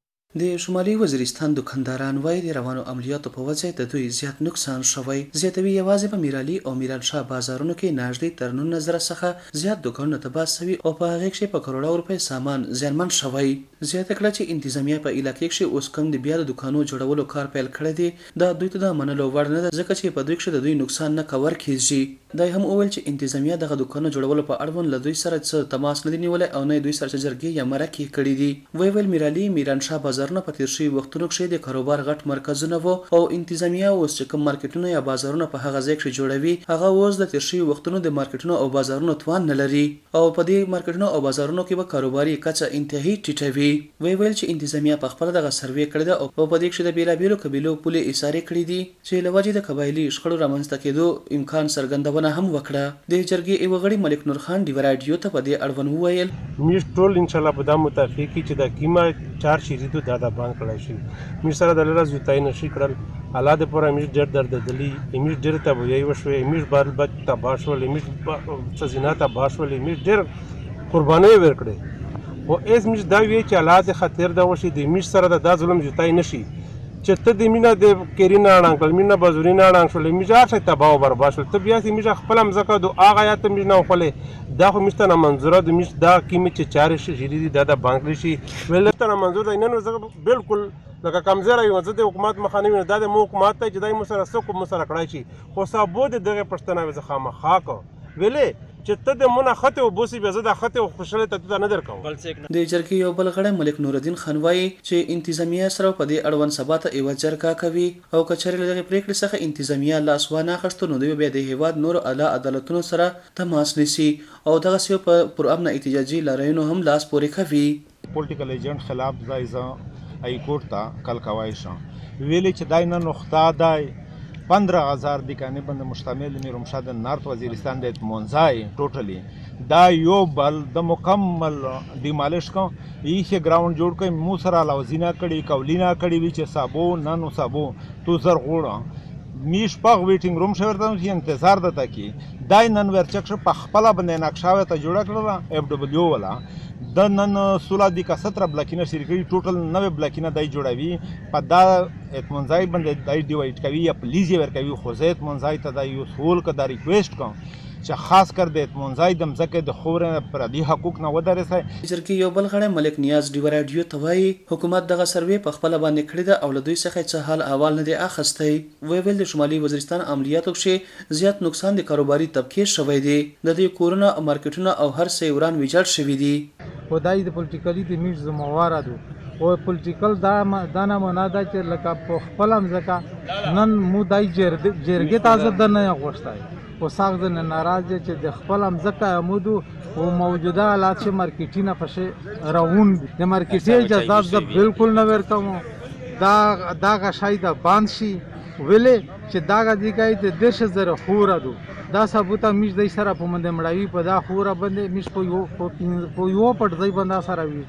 د شمالي وزیرستان دکانداران وایي د روانو عملیاتو په وجه د دوی زیات نقصان شوی. زیاتوي یوازې په میرالي او میرانشاه بازارونو کې نږدې تر نولس زره څخه زیات دکانونه تباه شوي او په هغې کښې په کروڑو روپۍ سامان زیانمن شوی. زیاته کړه چې انتظامیه په علاقې کښې اوس کم د بیا د دکانو جوړولو کار پیل کړی دی. دا دوی ته د منلو وړ نه ده ځکه چې په دوی کښې د دوی نقصان نه کور کېږي. دا هم وویل چې انتظامیه دغه دکانو جوړولو په اړوند له دوی سره څه تماس نه دی نیولی او نه دوی سره څه جرګې یا مرکې کړي دي. ویې ویل میرالي میرانشاه بازارونه په تېر شوي وختونو کښې د کاروبار غټ مرکزونه وو او انتظامیه اوس چې کوم مارکیټونه یا بازارونه په هغه ځای کښې جوړوي هغه اوس د تېر شوي وختونو د مارکیټونو او بازارونو توان نه لري او په دې مارکیټونو او بازارونو کې به کاروباري کچه انتهایی ټیټه وي. ویې ویل چې انتظامیه په خپله دغه سروې کړې ده او په دې کښې د بېلابېلو قبیلو پولې ایسارې کړي دي چې له وجې د قبایلي شخړو رامنځته کېدو امکان څرګندونه هم وکړه. د جرګې یوه غړي ملک نور خان ډیوه راډیو ته په دې اړوند وویل موږ ټول انشاءالله په دا متفق یو چې دا کیمه چار شیریدو دا د بانک کړی شي موږ سره د لره زیاتای نشي کړل الله دې پوره موږ ډېر دردېدلي موږ ډېر تباهي وشوې موږ بال بچ تباه شول موږ څه زنا تباه شول موږ ډېر قربانۍ ورکړې خو ایس موږ دا وایي چې الله دې خاطر دا وشي د موږ سره د دا ظلم زیاتای نشي چې ته د مینه د کیرینه اړانګ کړل مینه بازورینه اړانګ شول موږ هر شی تباه او برباد شول ته بیا چې موږ خپله مځکه د هغه یا ته موږ نه وخوړلې دا خو موږ ته نامنظوره د موږ دا قیمت چې چارې شي شیري دي دا د بانک شي ویل ته نامنظور دی نن زه بالکل لکه کمزوری یم زه د حکومت مخه نه وینم دا د مو حکومت دی چې دی مو سره څه کوم سره کړی شي خو سبو د دغې پوښتنه وې زه خامخا کوم ویلې چې ته د مونه خطې وبوسي بیا زه دا خطې خوشحالۍ ته ته نه درکوم. د جرګې یو بل غړی ملک نورالدین خان وایي چې انتظامیه سره په دې اړوند سبا ته یوه جرګه کوي او که چېرې له دغې پرېکړې څخه انتظامیه لاس وانه اخیستو نو دوی بیا د هېواد نورو اعلی عدالتونو سره تماس نیسي او دغسې په پرامنه احتجاجي لاریونو هم لاس پورې کوي. پولیټیکل ایجنټ خلاف ځای زه هایکورټ ته کل کوای شم ویلې چې دای نه نقطه دی پندرہ ہزار دکانیں بند مشتمل میرمشاد نارتھ وزیرستان د مونځای ټوټلی دا یو بل د مکمل ډیمالش کو یې ګراوند جوړ کړي مو سره لوزینا کړي کولینا کړي وی چې صابو نانو صابو تو زر غوړه میش پغ ویټینګ روم شورته چې انتظار دته کی دای نن ورچک په خپل باندې نقشاوه ته جوړ کړل اف دبليو والا د نن سولہ دی کا سترہ بلاکینه شرکت ټوټل نوې بلاکینه دای جوړوي په دا اتمنځای باندې دای ډیوایډ کوي یا پلیز یې ور کوي خو زه اتمنځای ته دای یو سول کا دا ریکویسټ کوم چې خاص کر د اتمنځای د مځکې د خورې پر دې حقوق نه ودرسي. جرګې یو بل غړی ملک نیاز ډیوه راډیو ته وایي حکومت دغه سروې په خپله باندې کړې ده او له دوی څخه څه حال احوال نه دی اخیستی. ویې ویل د شمالي وزیرستان عملیاتو کښې زیات نقصان د کاروباري طبقې شوی دی د دوی کورونه او مارکیټونه او هر څه وران ویجاړ شوي دي. خو دا د پولیټیکلي د میش ذمهواره دو او پولیټیکل دا دا نمونه ده چې لکه په خپله مځکه نن مو دای جرګې ته زه د نه غوښتی خو سخت نه ناراض دی چې د خپله مځکه عمودو او موجوده حالات چې مارکیټونه پسې روون دي د مارکیټي اجازات زه بالکل نه ورکوم دا دغه شی د بند شي ویلې چې دغه دیګای د دېرش زره خوره دو دا ثبوته میش دی سره په منځ مړوي په دا خوره باندې میش په یو په یو پټ ځای باندې سره ویږي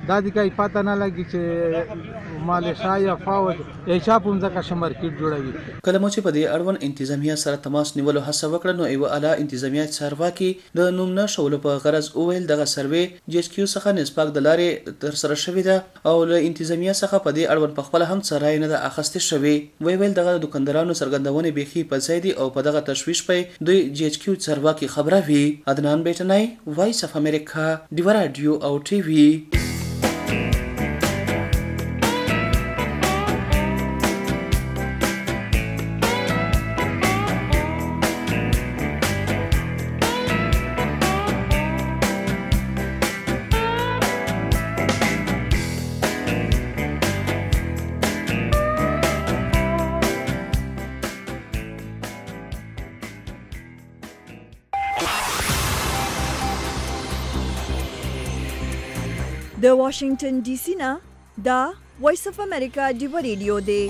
دا د کوي پته نه لګي چې مالشا یا فاوج ایچا په ځکه شمارکیټ جوړوي. کله مو چې په دې اړوند انتظامیه سره تماس نیولو هڅه وکړه نو یو اعلی انتظامیه چارواکي د نوم نه شولو په غرض وویل دغه سروې جی ایچ کیو څخه نسباق د لارې تر سره شوې ده او له انتظامیه څخه په دې اړوند په خپل هم څه رای نه ده اخیستې شوې. وی ویل دغه دکاندارانو څرګندونې بیخي په ځای دي او په دغه تشویش په دوی جی ایچ کیو چارواکي خبره وي. عدنان بیٹنای وایس اف امریکا ډیوا رادیو او ټي وي. د واشنگټن ډي سي نه دا وایس اف امریکا ډیوا ریډیو دی.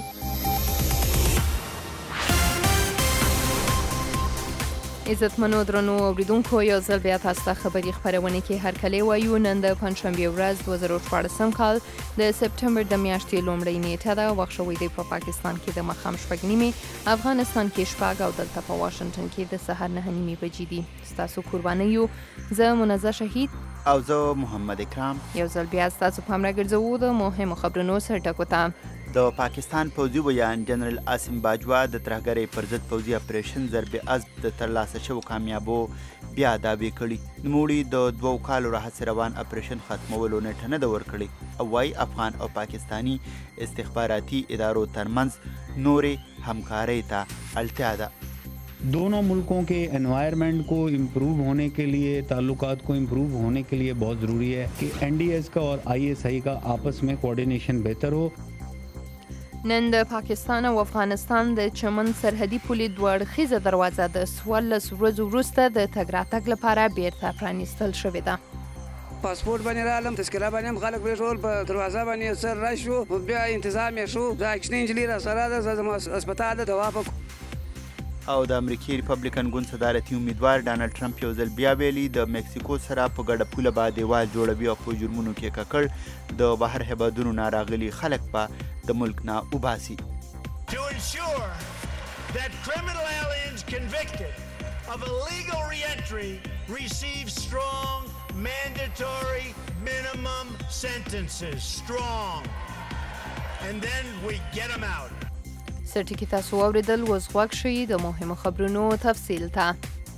عزتمنو درنو اوریدونکو یو ځل بیا تاسو ته خبري خبرونه کې هر کله وایو. نن د پنځشنبه ورځ دوه زره شپاړسم کال د سپټمبر د میاشتې لومړۍ نیټه ده. وخت شوی دی په پاکستان کې د ماښام شپږ نیمې، افغانستان کې شپږ او دلته په واشنگټن کې د سهار نهه نیمې بجې دي. ستاسو قرباني یو زه منزه شهید او زه محمد اکرام. یو ځل بیا ستاسو پام راګرځوو د مهمو خبرونو سرټکو ته. د پاکستان پوځي ویان جنرال عاصم باجوا د ترهګرۍ پر ضد پوځي اپریشن ضرب عزم د ترلاسه شوو کامیابو بیا دعوی کړي. نوموړي د دوو کالو راهیسې روان اپریشن ختمولو نیټه نه ده ورکړې او وايي افغان او پاکستانی استخباراتي ادارو ترمنځ نورې همکارۍ ته اړتیا ده. दोनों मुल्कों के एनवायरनमेंट को इम्प्रूव होने के लिए, ताल्लुकात को इम्प्रूव होने के लिए बहुत ज़रूरी है कि एन डी एस का और आई एस आई का आपस में कोऑर्डिनेशन बेहतर हो. نن د پاکستان او افغانستان د چمن سرحدي پولې دوه اړخیزه دروازه د څوارلس ورځو وروسته د تګ راتګ لپاره بیرته پرانیستل شوې ده. پاسپورت باندې رالم، تذکره باندې هم خلک پرېښول، په دروازه باندې سر رش شو، بیا انتظام یې شو. دا کښتۍ نجلۍ را سره ده، زما هسپتال ده دوا په او د امریکای ریپبلیکن ګوند صدارتي امیدوار ډانلډ ټرمپ یو ځل بیا ویلي د مکسیکو سره په ګډه پوله به دیوال جوړوي او په جرمونو کې ککړ د بهر هیوادونو نه راغلي خلک به د ملک نه وباسي. To ensure that criminal aliens convicted of illegal reentry receive strong mandatory minimum sentences. Strong. And then we get them out. سرټکی تاسو اوریدل وز غوږ شئ د مهمو خبرونو تفصیل ته.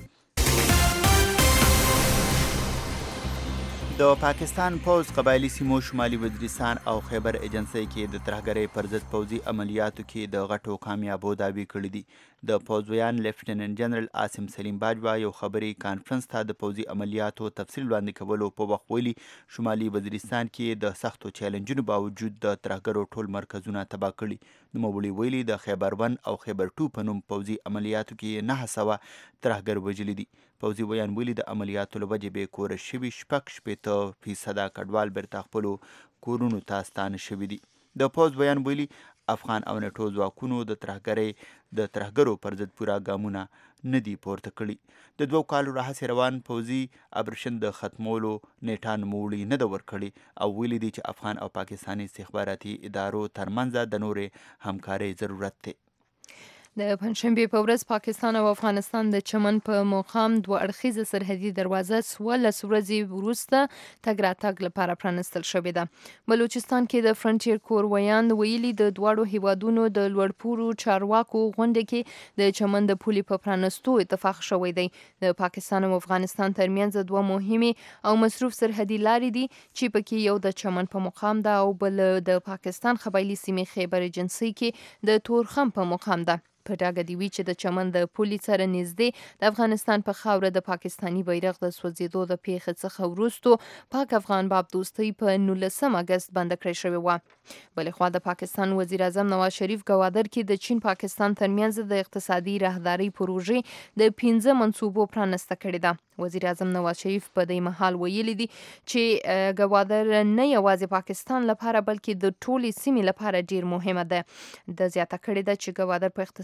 د پاکستان پوځ قبایلی سیمو شمالي وزیرستان او خیبر ایجنسۍ کې د ترهګرۍ پر ضد پوځي عملیاتو کې د غټو کامیابو دعوی کړي دي. د پوځ ویان لیفټیننټ جنرال عاصم سلیم باجوا یو خبري کانفرنس ته د پوځي عملیاتو تفصیل وړاندې کولو په وخت ویلي شمالي وزیرستان کې د سختو چیلنجونو باوجود د ترهګرو ټول مرکزونه تباه کړي. نوموړي ویلي د خیبر ون او خیبر ټو په نوم پوځي عملیاتو کې نهه سوه ترهګر وژلي دي. پوځي ویان ویلي د عملیاتو له وجې بې کوره شوي شپږ شپېته فیصده کډوال بیرته خپلو کورونو ته ستانه شوي دي. د پوځ ویان ویلي افغان او نټو ځواکونو د ترهګرۍ د ترهګرو پر ضد پوره ګامونه نه دي پورته کړي. د دوو کالو راهیسې روان پوځي اپریشن د ختمولو نیټه نوموړي نه ده ورکړې او ویلي دي چې افغان او پاکستاني استخباراتي ادارو ترمنځ د نورې همکارۍ ضرورت دی. د پنځشنبې په ورځ پاکستان او افغانستان د چمن په مقام دوه اړخیزه سرحدي دروازه څوارلس ورځې وروسته تګ راتګ لپاره پرانیستل شوې ده. بلوچستان کې د فرنټیر کور ویان ویلي د دواړو هیوادونو د لوړپوړو چارواکو غونډه کې د چمن د پولې په پرانیستو اتفاق شوی دی. د پاکستان او افغانستان ترمنځ دوه مهمې او مصروف سرحدي لارې دي چې پکې یو د چمن په مقام ده او بل د پاکستان قبایلی سیمې خیبر ایجنسۍ کې د تورخم په مقام ده. په ډاګه دی وی چې د چمن د پولې سره نږدې د افغانستان په خاوره د پاکستاني بیرغ د سوځېدو د پیښې څخه وروسته پاک افغان باب دوستۍ په نولسم اګست بنده کړې شوې وه. بلې خوا د پاکستان وزیر اعظم نواز شریف ګوادر کې د چین پاکستان ترمنځ د اقتصادي راهدارۍ پروژې د پنځه منصوبو پرانسته کړې ده. وزیر اعظم نواز شریف په دې مهال ویلي دي چې ګوادر نه یوازې پاکستان لپاره بلکې د ټولې سیمې لپاره ډیر مهمه ده. د زیاته کړې ده چې ګوادر په اقتصاد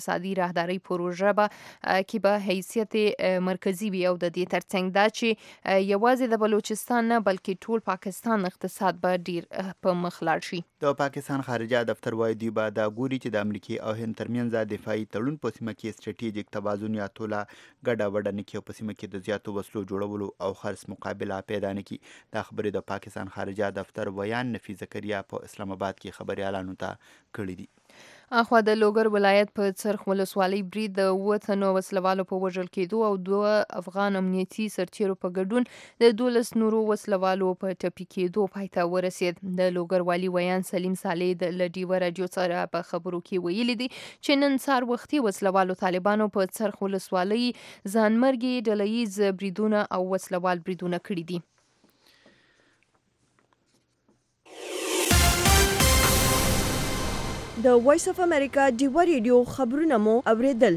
اقتصادي راهداري پروژه به کې به حیثیت مرکزی وي او د دې ترڅنګ دا چې یوازې د بلوچستان نه بلکې ټول پاکستان اقتصاد به ډیر په مخ لاړ شي. د پاکستان خارجه دفتر وایي دوی به دا ګوري چې د امریکای او هند ترمنځ دفاعي تړون په سیمه کې سټریټیجیک توازن یا توله ګډه وډه نه کړي او په سیمه کې د زیاتو وسلو جوړولو او خرڅ مقابله پیدا نه کړي. دا خبرې د پاکستان خارجه دفتر ویان نفی زکریا په اسلام آباد کې خبريالانو ته کړي دي. اخوا د لوګر ولایت په څرخ ولسوالۍ برید د اووه تنو وسلوالو په وژل کېدو او دوه افغان امنیتي سرتیرو په ګډون د دولس نورو وسلوالو په ټپي کېدو پای ته ورسېد. د لوګر والي ویان سلیم صالح د لډیوه راډیو سره په خبرو کې ویلي دي چې نن سهار وختي وسلوالو طالبانو په څرخ ولسوالۍ ځانمرګي ډلهییز بریدونه او وسلوال بریدونه کړي دي. د وایس اف امریکا ډیوا ریډیو خبرونه مو اوریدل.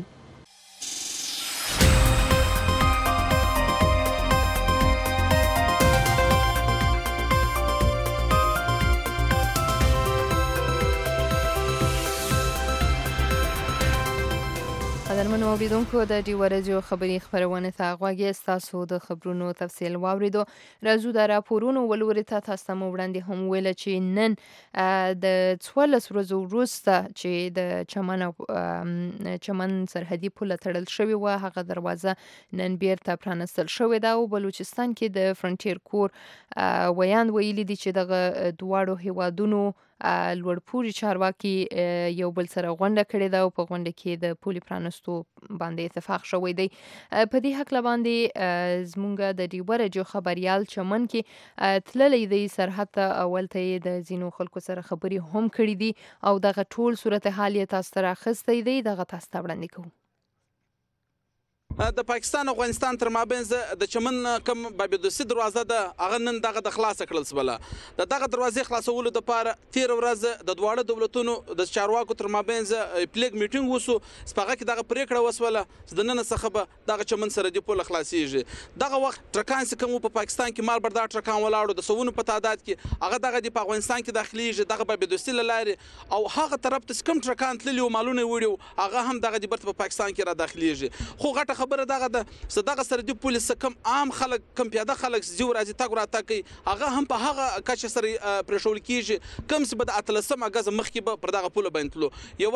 قدرمنو اوریدونکو د ډیوا راډیو خبري خبرونه ته غوږی ستاسو د خبرونو تفصیل واوریدو. راځو د راپورونو ولوري ته تاسو مو وړاندې هم ویل چې نن د څوارلس ورځو وروسته چې د چمن چمن سرحدي پوله تړل شوې و هغه دروازه نن بیرته پرانستل شوې ده او بلوچستان کې د فرنټیر کور ویان ویلي دي چې دغه دواړو هیوادونو لوړپوړي چارواکي یو بل سره غونډه کړې ده او په غونډه کې د پولې پرانستو باندې اتفاق شوی دی. په دې حق باندې زمونږ د ډیوا راډیو خبريال چمن کې تللی دی سرحد ته اول ته د زینو خلکو سره خبري هم کړې دي او دغه ټول صورتحال یې تاسو ته راخستی دی. دغه تاسو ته وړاندې کوو. د پاکستان او افغانستان تر مابینځ د چمن کم بابدوسی دروازه ده هغه نن دغه د خلاص کړل سبله د دغه دروازې خلاصولو لپاره تیر ورځ د دواړو دولتونو د چارواکو تر مابینځ پلیګ میټینګ وسو سپاغه کې دغه پریکړه وسوله د نن څخه به دغه چمن سره د پوله خلاصيږي. دغه وخت ټرکان چې کوم په پاکستان کې مال بردار ټرکان ولاړو د سونو په تعداد کې هغه دغه د افغانستان کې داخليږي دغه بابدوسی لاري او هغه طرف ته کوم ټرکان تللی او مالونه وړي هغه هم دغه د برت په پاکستان کې را داخليږي. خو غټه خبره دغه ده صدقه سره د پولیس کم عام خلک کم پیاده خلک زیو راځي تاګ را تاکي هغه هم په هغه کچ سره پرشول کیږي کم څه بد اتلسم اگاز مخکې به پر دغه پوله بنتلو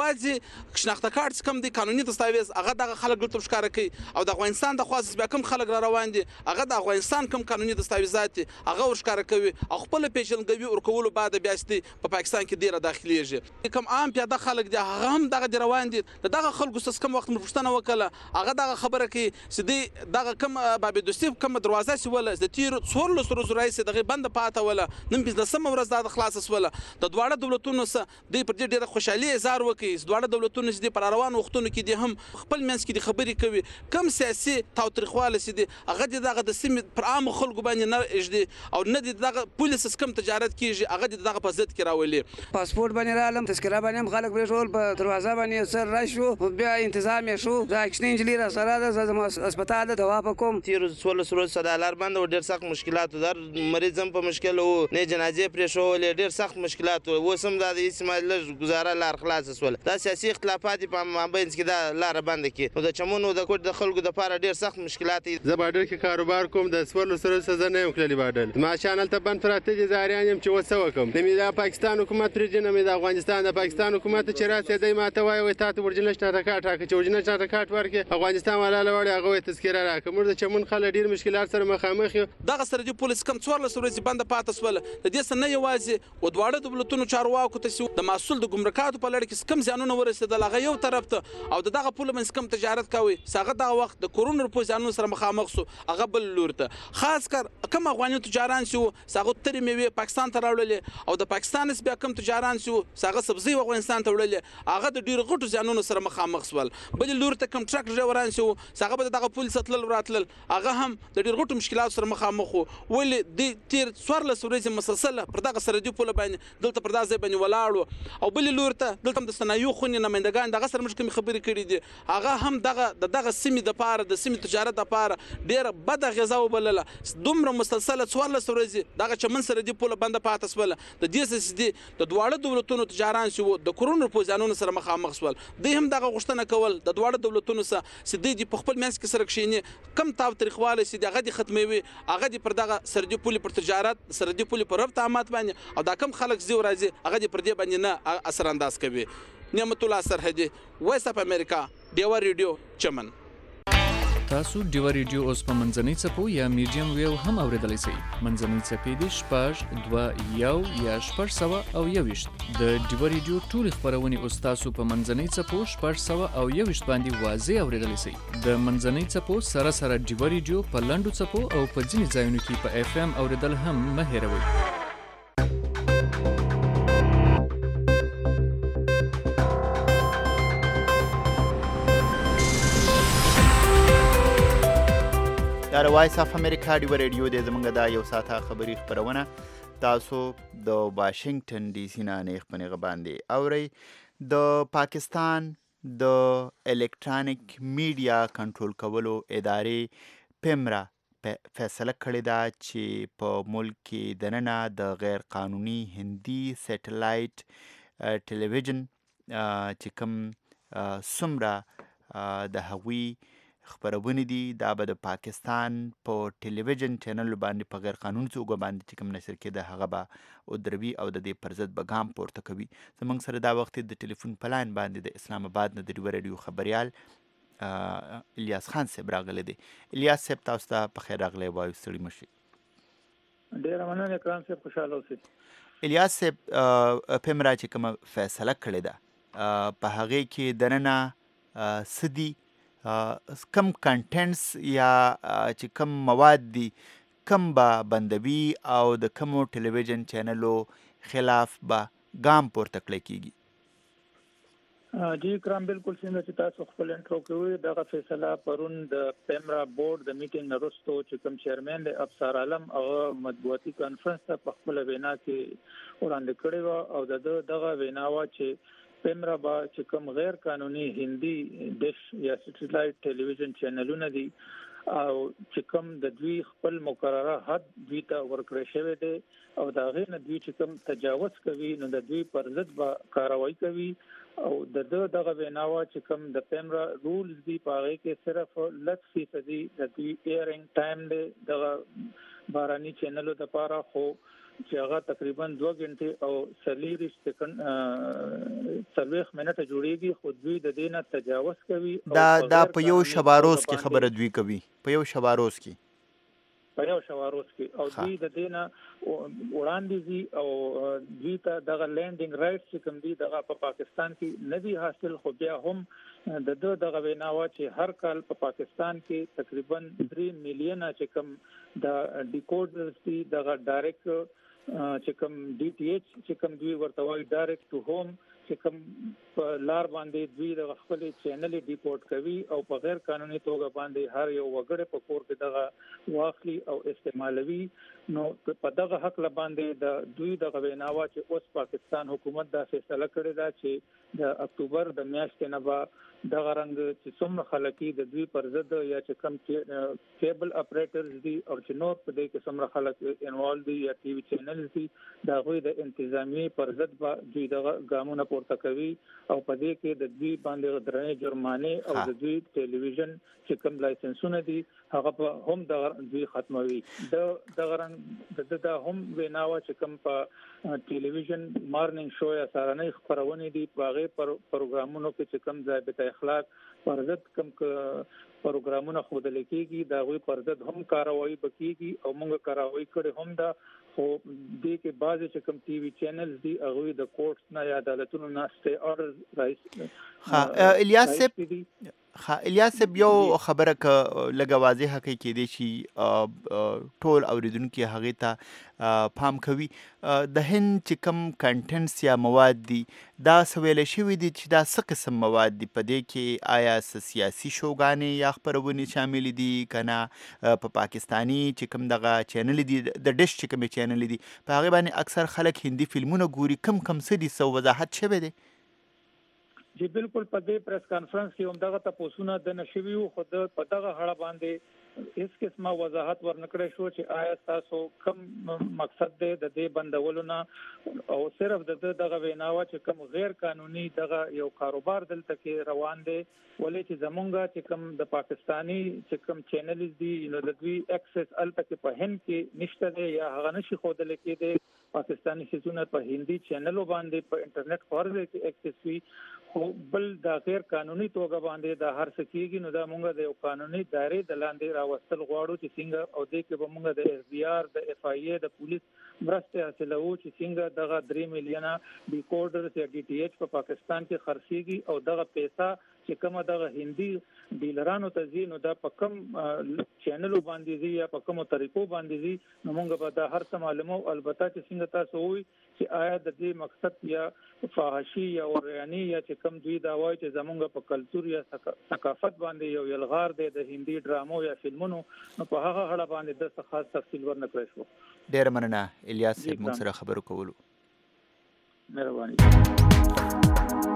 یوازې شناخته کارت کم دي قانوني دستاویز هغه دغه خلک دلته ښکار کوي او د افغانستان د خاص بیا کم خلک را روان دي هغه د افغانستان کم قانوني دستاویزات هغه ورښکار کوي او خپل پیژنګوي ورکول بعد بیا ستې په پاکستان کې ډیره داخليږي. کم عام پیاده خلک دي هغه هم دغه روان دي دغه خلکو سس کم وخت مفشتنه وکړه هغه دغه خبره کوي چې دغه کم بابدوسی کم دروازه سی ولا د تیر څورلس ورځې راځي دغه بند پاته ولا نن پنځلسمه ورځ د خلاص ولا د دواړه دولتونو سره د پر دې ډیره خوشحالي اظهار وکړي. دواړه دولتونو چې پر روان وختونو کې دي هم خپل منځ کې خبرې کوي کم سیاسي تاوتریخواله سي دي هغه دغه د سیمې پر عام خلکو باندې نه اجدي او نه دغه پولیس کم تجارت کیږي هغه دغه په ضد کې راولي. پاسپورت باندې رالم تذکره باندې خلک به ټول په دروازه باندې سر راشو بیا تنظیم شو دا اکشن انجلی را سره د هسپتال دوا په کوم تیر څوارلس ورځې صدالار باندې ډېر سخت مشکلات در مریض هم په مشکل وو نه جنازې پرې شوولې ډېر سخت مشکلات وو اوس هم دا د اسماعیل گزاره لار خلاص شول دا سیاسي اختلافات په مابینځ کې دا لار بند کې نو د چمنو د کوټ د خلکو د لپاره ډېر سخت مشکلات دي. زه باډر کې کاروبار کوم د څوارلس ورځې سزا نه یم کړلې باډر ماشان هلته بند پراته دي زاریان یم چې وڅه وکم د مې د پاکستان حکومت پرې نه مې د افغانستان د پاکستان حکومت چې راځي دی ماته وایي وای تاسو ورجنل شته راکټ راکړي چې ورجنل شته راکټ ورکړي افغانستان والا لوړ هغه تذکره راکړي موږ د چمن خلک ډیر مشکلات سره مخامخ یو. دغه سره د پولیس کم څوارلس ورځې بند پاتې سول د دې سره نه یوازې و دواړه دولتونو چارواکو ته د محصول د ګمرکاتو په لړ کې کم زیانونه ورسېدل هغه یو طرف ته او دغه پوله منځ کم تجارت کوي هغه دغه وخت د کورونا په زیانونو سره مخامخ سو هغه بل لور ته خاص کر کم افغاني تجاران سو هغه تر میوه پاکستان ته راوړل او د پاکستان بیا کم تجاران سو هغه سبزی افغانستان ته وړل هغه د ډیر غټو زیانونو سره مخامخ سول بل لور ته کم ټرک ډرایوران سو څنګه به دغه پولیس تلل راتلل هغه هم د ډېر غټو مشکلاتو سره مخامخ وو ولې د تیر څوارلس ورځې مسلسله پر دغه سرحدي پوله باندې دلته پر دغه ځای باندې ولاړ او بلې لوري ته دلته هم د صنایعو خونې نمایندګان دغه سره موږ کومې خبرې کړي دي هغه هم دغه د دغه سیمې دپاره د سیمې تجارت دپاره ډېره بده غذا وبلله دومره مسلسله څوارلس ورځې دغه چمن سرحدي پوله بنده پاتې سوله د دې څه دي د دواړه دولتونو تجاران چې وو د کورونو پوځیانونو سره مخامخ سول دوی هم دغه غوښتنه کول د دواړه دولتونو سره چې دوی د په خپل منځ کې سره کښېني کم تاو تریخوالی چې هغه دې ختموي هغه دې پر دغه سرحدي پولې پر تجارت سرحدي پولې پر ربط عامات باندې او دا کم خلک ځي راځي هغه دې پر دې باندې نه اثر انداز کوي نعمت الله سرحدي وایس اف امریکا ډیوا ریډیو چمن تاسو ډیوا ریډیو اوس په منځنۍ څپو یا میډیم ویو هم اوریدلی شئ منځنۍ څپې دي شپږ دوه یو یا شپږ سوه او یوویشت د ډیوا ریډیو ټولې خپرونې اوس تاسو په منځنۍ څپو شپږ سوه او یوویشت باندې واضح اوریدلی شئ د منځنۍ څپو سره سره ډیوا ریډیو په لنډو څپو او په ځینې ځایونو کې په اف ام اوریدل هم مه هیروئ دا وایس اف امریکا ډیوا ریډیو دی زموږ دا یو ساعته خبري خپرونه تاسو د واشنگټن ډي سي نه نیغ په نیغه باندې اورئ د پاکستان د الکترونیک میډیا کنټرول کولو ادارې پیمرا فیصله کړې ده چې په ملک کې دننه د غیر قانوني هندي سیټلایټ ټلویزیون چې کوم څومره د هغوی خبرونه دي دا به د پاکستان په ټلویزیون چینل باندې په غیر قانوني توګه باندې چې کوم نشر کېده هغه به ودروي او د دې پر ضد به ګام پورته کوي زموږ سره دا وخت د ټلیفون په لاین باندې د اسلام آباد نه د ډیوا ریډیو خبریال الیاس خان صاحب راغلی دی الیاس صاحب تاسو ته په خیر راغلی وایو ستړي مه شئ ډېره مننه کرام صاحب خوشحاله اوسئ الیاس صاحب پیمرا چې کومه فیصله کړې ده په هغې کې دننه څه دي کم کنټنټس یا چې کم مواد دي کم به بندوي او د کمو ټلویزیون چینلو خلاف به ګام پورته کړی کیږي جی کرام بالکل څنګه چې تاسو خپل انټرو کوي دغه فیصله پرون د پیمرا بورډ د میټینګ وروسته چې کوم چیرمن دی افسر عالم او مطبوعاتي کانفرنس ته په خپل وینا کې وړاندې کړی و او د دغه وینا وا چې پیمرا با چې کوم غیر قانوني هندي ډش یا سټلایټ ټلویزیون چینلونه دي او چې کوم د دوی خپل مقرره حد دوی ته ورکړی شوی دی او د هغې نه دوی چې کوم تجاوز کوي نو د دوی پر ضد به کاروایی کوي او د دغه ویناوه چې کوم د پیمرا رولز دي په هغې کې صرف لس فیصدي د دوی ایرنګ ټایم دی دغه باراني چینلو دپاره خو چې هغه تقریبا دوه غنټې او څلوېښت سکند څلوېښت منټه جوړیږي خو دوی د دې نه تجاوز کوي دا دا په یو شباروز کې خبره دوی کوي په یو شباروز کې په یو شباروز کې او دوی د دې نه وړاندې دي او دوی ته دغه لینډینګ رایټس چې کوم دي دغه په پاکستان کې نه دي حاصل خو بیا هم د ده دغه ویناوه چې هر کال په پاکستان کې تقریبا درې میلیونه چې کوم د ډیکوډرز دي دغه ډایرکټ چې کوم ډي ټي ایچ چې کوم دوی ورته وایي ډایرکټ ټو هوم چې کوم په لار باندې دوی د خپلې چینلې ډیپورټ کوي او په غیر قانوني توګه باندې هر یو وګړی په کور کې دغه واخلي او استعمالوي نو په دغه حق باندې د دوی دغه ویناوه چې اوس پاکستان حکومت دا فیصله کړې ده چې د اکتوبر د میاشتې نه به دغه رنګ چې څومره خلک د دوی پر ضد یا چې کوم کیبل اپریټرز دي او چې نور په دې کې څومره خلک انوالو دي یا ټي وي چینلز دي د هغوی د انتظامیې پر ضد به دوی دغه ګامونه پورته کوي او په دې کې د دوی باندې درنې جرمانې او د دوی ټلویزیون چې کوم لایسنسونه دي هغه په هم دغه دوی ختموي د دغه رنګ د د هم ویناوه چې کوم په ټلویزیون مارنینګ شو یا سهارنۍ خپرونې دي په هغې پر پروګرامونو کې چې کوم ضابطه اخلاق پر ضد کوم پروګرامونه ښودل کېږي د هغوی پر ضد هم کاروایی به کېږي او موږ کاروایی کړې هم ده خو دې کې بعضې چې کوم ټي وي چینلز دي هغوی د کورټس نه یا عدالتونو نه سټې آرډرز رایس الیاس صاحب ها الیاس صاحب یو خبره که لږه واضحه کوي کېدای شي ټول اورېدونکي هغې ته پام کوي د هند چې کوم کنټنټس یا مواد دي دا سویل شوی دي چې دا څه قسم مواد دي په دې کې آیا سیاسي شوګانې یا خپرونې شامل دي کنه په پاکستانی چې کوم دغه چینل دي د ډش چې کوم چینل دي په هغه باندې اکثر خلک هندي فلمونه ګوري کم کم څه دي سو وضاحت شوی دی جی بالکل په دې پریس کانفرنس کې هم دغه تاسو د نشوي خو د پدغه هړه باندې هیڅ قسمه وضاحت ورنکړې شو چې آیا تاسو کوم مقصد دی د دې بندولو نه او صرف د دغه ویناوه چې کوم غیر قانوني دغه یو کاروبار دلته کې روان دی ولې چې زمونږه چې کوم د پاکستانی چې کوم چینلز دي نو د دوی اکسس الته کې په هند کې نشته دی یا هغه نشي خودل کې دی پاکستانی سيزونه په هندي چینلو باندې په انټرنیټ فورز کې اکسس وي خو بل د غیر قانوني توګه باندې د هر څه کېږي نو دا مونږ د یو قانوني دایره د لاندې راوستل غواړو چې څنګه او د کې به مونږ د ایس بي آر د اف آی ای د پولیس مرسته حاصلو چې څنګه دغه درې میلیونه ډیکوډرز یا ډي ټي ایچ په پاکستان کې خرڅيږي او دغه پیسې چې کومه دغه هندي ډیلرانو ته ځي نو دا په کوم چینلو باندې ځي یا په کومو طریقو باندې ځي نو موږ به دا هر څه معلومو البته چې څنګه تاسو وایي چې آیا د دې مقصد یا فحاشي یا اورياني یا چې کوم دوی دا وایي چې زمونږ په کلچر یا ثقافت باندې یو یلغار دی د هندي ډرامو یا فلمونو نو په هغه اړه باندې د څه خاص تفصیل ورنکړی شو. ډېر مننه الیاس صاحب موږ سره خبرو کولو. مهرباني.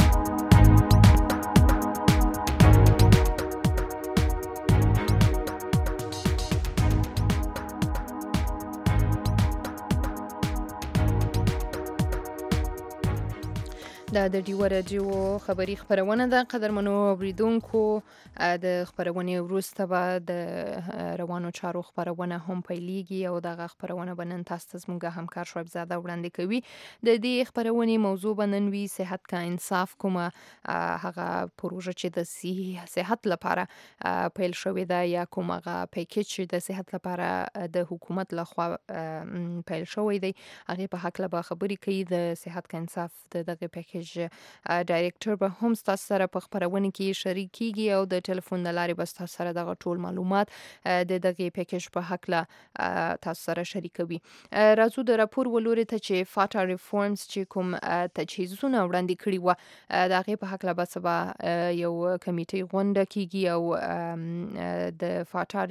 دا د ډیو راډیو خبری خبرونه ده قدرمنو اوریدونکو د خبرونه وروسته به د روانو چارو خبرونه هم پیلېږي او دغه خبرونه بنن تاسو زموږه همکار شعیب زاده وړاندې کوي د دې خبرونه موضوع بنن وی صحت کا انصاف کومه هغه پروژه چې د صحت لپاره پیل شوې ده یا کومه پیکیج چې د صحت لپاره د حکومت لخوا پیل شوې دی هغه په حق له خبري کوي د صحت کا انصاف دغه پیکیج ډایریکټر به هم تاسو سره په خبرونه کې شریک کیږي او د ټلیفون د لارې به تاسو سره دغه ټول معلومات د دغه پیکیج په حق له تاسو سره شریکوي. راځو د راپور ولوري ته چې فاټا ریفورمز چې کوم تجهیزونه وړاندې کړي و دغه په حق له به سبا یو کمیټې غونډه کیږي او د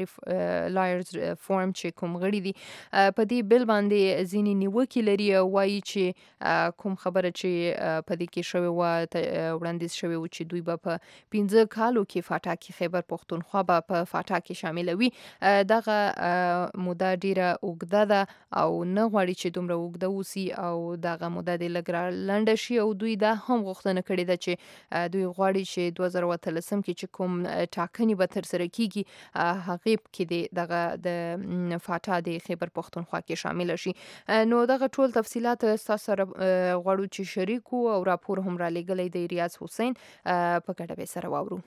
فاټا لایرز فورم چې کوم غړي دي په دې بل باندې ځینی نیوکې لري او وایي چې کوم خبره چې په دې کې شوی و وړاندیز شوی و چې دوی به په پنځه کالو کې فاټا کې خیبر پښتونخوا به په فاټا کې شاملوي دغه موده ډیره اوږده ده او نه غواړي چې دومره اوږده وسی او دغه موده د لګرا لنډ شي او دوی دا هم غوښتنه کړې ده چې دوی غواړي چې دوه زره اتلسم کې چې کوم ټاکنې به تر سره کیږي هغه کې دغه د فاټا د خیبر پښتونخوا کې شامل شي. نو دغه ټول تفصيلات تاسو سره غواړو چې شریک او راپور هم را لګلې د ریاض حسین په ګډه به سره واورو.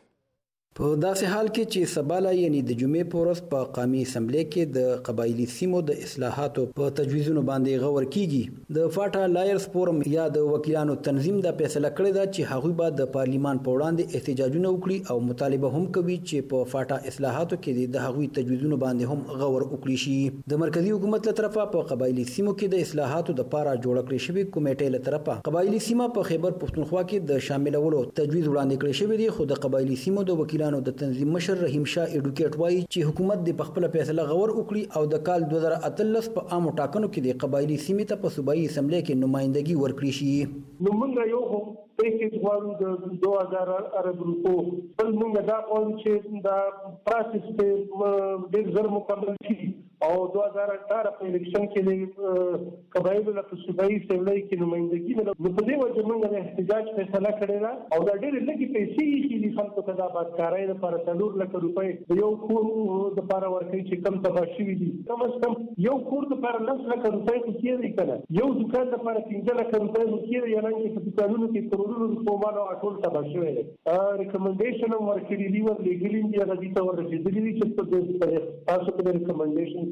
په داسې حال کې چې سباله یعنی د جمعې په ورځ په قومي اسمبلی کې د قبایلی سیمو د اصلاحاتو په تجویزونو باندې غور کیږي د فاټا لایرز فورم یا د وکیلانو تنظیم د فیصله کړې ده چې هغوی به د پارلیمان په وړاندې احتجاجونه وکړي او مطالبه هم کوي چې په فاټا اصلاحاتو کې د هغوی تجویزونو باندې هم غور وکړي شي. د مرکزی حکومت له طرفه په قبایلی سیمو کې د اصلاحاتو د پاره جوړ کړې شوی کمیټې له طرفه قبایلی سیمه په خیبر پښتونخوا کې د شاملولو تجویز وړاندې کړی شوی دی خو د قبایلی سیمو د وکیلانو د تنظیم مشر رحیم شاه اډوکیټ وایي چې حکومت د خپل فیصله غور وکړي او د کال دوه زره اتلس په عامو ټاکنو کې د قبایلی سیمې ته په صوبایي اسمبلی کې نمائندګي ورکړي شي. نو موږ یو پیکیج غواړو د دوه زره عرب روپو بل موږ دا غواړو چې دا پروسس په ډېر ژر مکمل شي او دوه زره اټھارہ په الیکشن کې د قبایلو له صوبایي اسمبلی کې نمائندګي نه نو په دې وجه موږ د احتجاج فیصله کړې ده او دا ډېر لږ پیسې چې خلکو ته د آبادکارۍ لپاره څلور لک روپۍ د یو کور لپاره ورکړي چې کم تباه شوي دي کم از کم یو کور لپاره لس لک روپۍ خو کېدی که نه یو دوکان لپاره پنځه لک روپۍ خو کېدی یا نه په دوکانونو کې کروڑونو روپو مال او ټول تباه شوی دی. ریکمنډیشن هم ورکړي دي ورلېږلي دي هغه دې ته ورسېدلي دي چې تاسو په ریکمنډیشن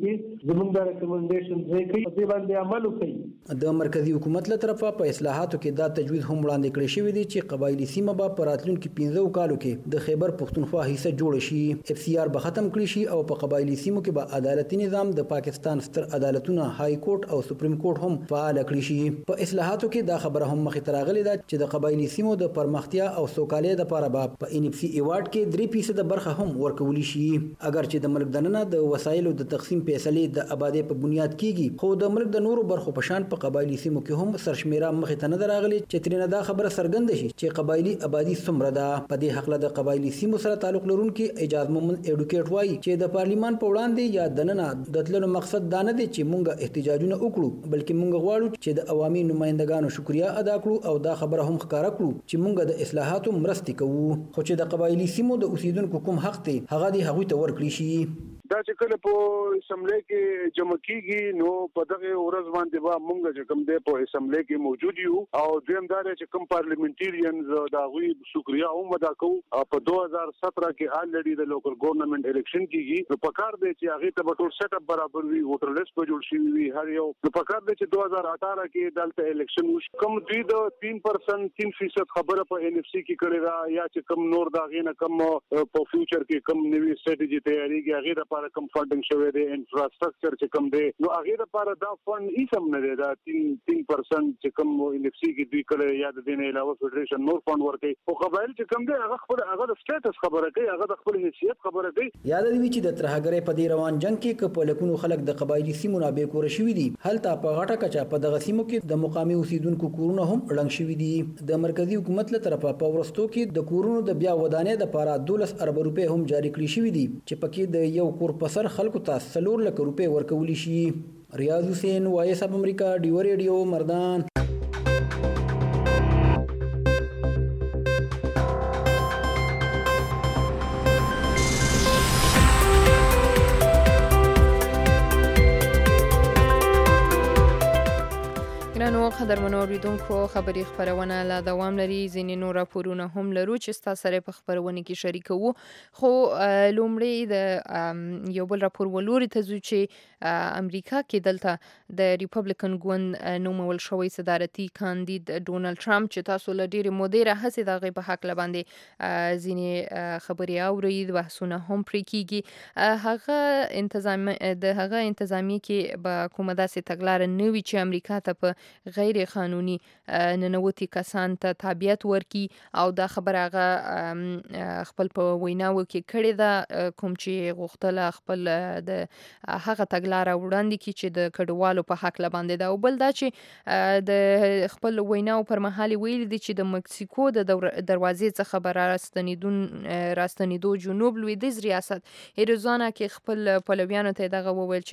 کې زموږ د ریکمنډیشن ځای کوي په دې باندې عمل وکړي. د مرکزی حکومت له طرفه په اصلاحاتو کې دا تجویز هم وړاندې کړی شوی دی چې قبایلی سیمه به په راتلونکو پنځو کالو کې د خیبر پښتونخوا حصہ جوړ شي، اف سی آر به ختم کړی شي او په قبایلی سیمو کې به عدالتي نظام د پاکستان ستر عدالتونه های کورټ او سپریم کورټ هم فعال کړی شي. په اصلاحاتو کې دا خبره هم مخې ته راغلې ده چې د قبایلی سیمو د پرمختیا او سوکالۍ لپاره به په ان اف سی ایوارډ کې درې فیصد برخه هم ورکول شي. اگر چې د ملک دننه د وسایلو د تقسیم فیصلې د آبادی په بنیاد کیږي، خو د ملک د نورو برخو په شان په قبایلی سیمو کې هم سرشمیره مخې ته نه راغلي چې ترنه دا خبره څرګنده شي چې قبایلی آبادی څومره ده. په دې حق له د قبایلی سیمو سره تعلق لرونکي اجازه مومن ایډوکیټ وایي چې د پارلیمان په وړاندې یا دننه د تللو مقصد دا نه دی چې مونږ احتجاجونه وکړو، بلکې مونږ غواړو چې د عوامي نمائندګانو شکریا ادا کړو او دا خبره هم ښکاره کړو چې مونږ د اصلاحاتو مرستې کوو، خو چې د قبایلی سیمو د اوسیدونکو کوم حق دی هغه دی هغوی ته ورکړي شي. دا چې کله په اسمبلی کې جمع کیږي نو په دغه ورځ باندې به موږ چې کوم دی په اسمبلی کې موجود یو او دویم دا چې کوم پارلیمنټریانز دا غوي شکریا هم ادا کوو. په دوه هزار سत्रह کې الریډي د لوکل ګورنمنت الیکشن کیږي نو پکار دی چې هغه ته ټول سیټ اپ برابر وي، ووټر لیست په جوړ شي وي هر یو. نو پکار دی چې دوه هزار اठारह کې دلته الیکشن وش کم دوی د तीन परसेंट तीन فیصد خبره په ان اف سی کې کړی دا یا چې کم نور دا غینه کم په فیوچر کې کم نوی سټریټجی تیاری کې هغه لپاره کم فندینګ شوی دی، انفراستراکچر چې کم دی نو هغه لپاره دا فند هیڅ هم نه دی. دا तीन तीन percent چې کم ان اف سی کې دوی کړی یا د دین علاوه فدریشن نور فند ورکړي او قبایل چې کم دی هغه خپل هغه د سټیټس خبره کوي، هغه د خپل حیثیت خبره کوي. یاد دی چې د ترهګرۍ په دې روان جنگ کې ک په لکونو خلک د قبایلی سیمو نه به کور شوی دي، هلته په غټه کچا په دغه سیمو کې د مقامي اوسیدونکو کورونه هم ړنګ شوی دي. د مرکزی حکومت له طرفه په ورستو کې د کورونو د بیا ودانې د لپاره دولس ارب روپۍ هم جاری کړی شوی دي چې پکې د یو کور په سر خلکو ته څلور لک روپۍ ورکول شي. ریاض حسین، وایس اپ امریکا، ډیو ریډیو، مردان. نو قدرمنو اوریدونکو خبري خبرونه لا دوام لري، ځینې نور راپورونه هم لرو چې ستاسو سره په خبرونه کې شریکو. خو لومړی د یو بل راپور ولوري ته ځو چې امریکا کې دلته د ریپبلیکن ګوند نومول شوی صدارتي کاندید ډونالد ټرمپ چې تاسو له ډېرې مودې راهیسې د هغې په حق باندې ځینې خبرې اورئ، بحثونه هم پرې کیږي. هغه انتظام د هغه انتظامیه کې به کومه داسې تګلاره نه وي چې امریکا ته په غیر قانوني ننوتي کسان ته تابعیت ورکي او دا خبره هغه خپل په ویناو کې کړې ده، کوم چې غوښتله خپل د هغه تګلاره وړاندې کړي چې د کډوالو په حق باندې ده. او بل دا چې د خپل ویناو پر مهال ویل دي چې د مکسیکو د دروازې څخه به راستنیدون راستنیدو جنوب لویدیځ ریاست ایریزونا کې خپل پلویانو ته دغه وویل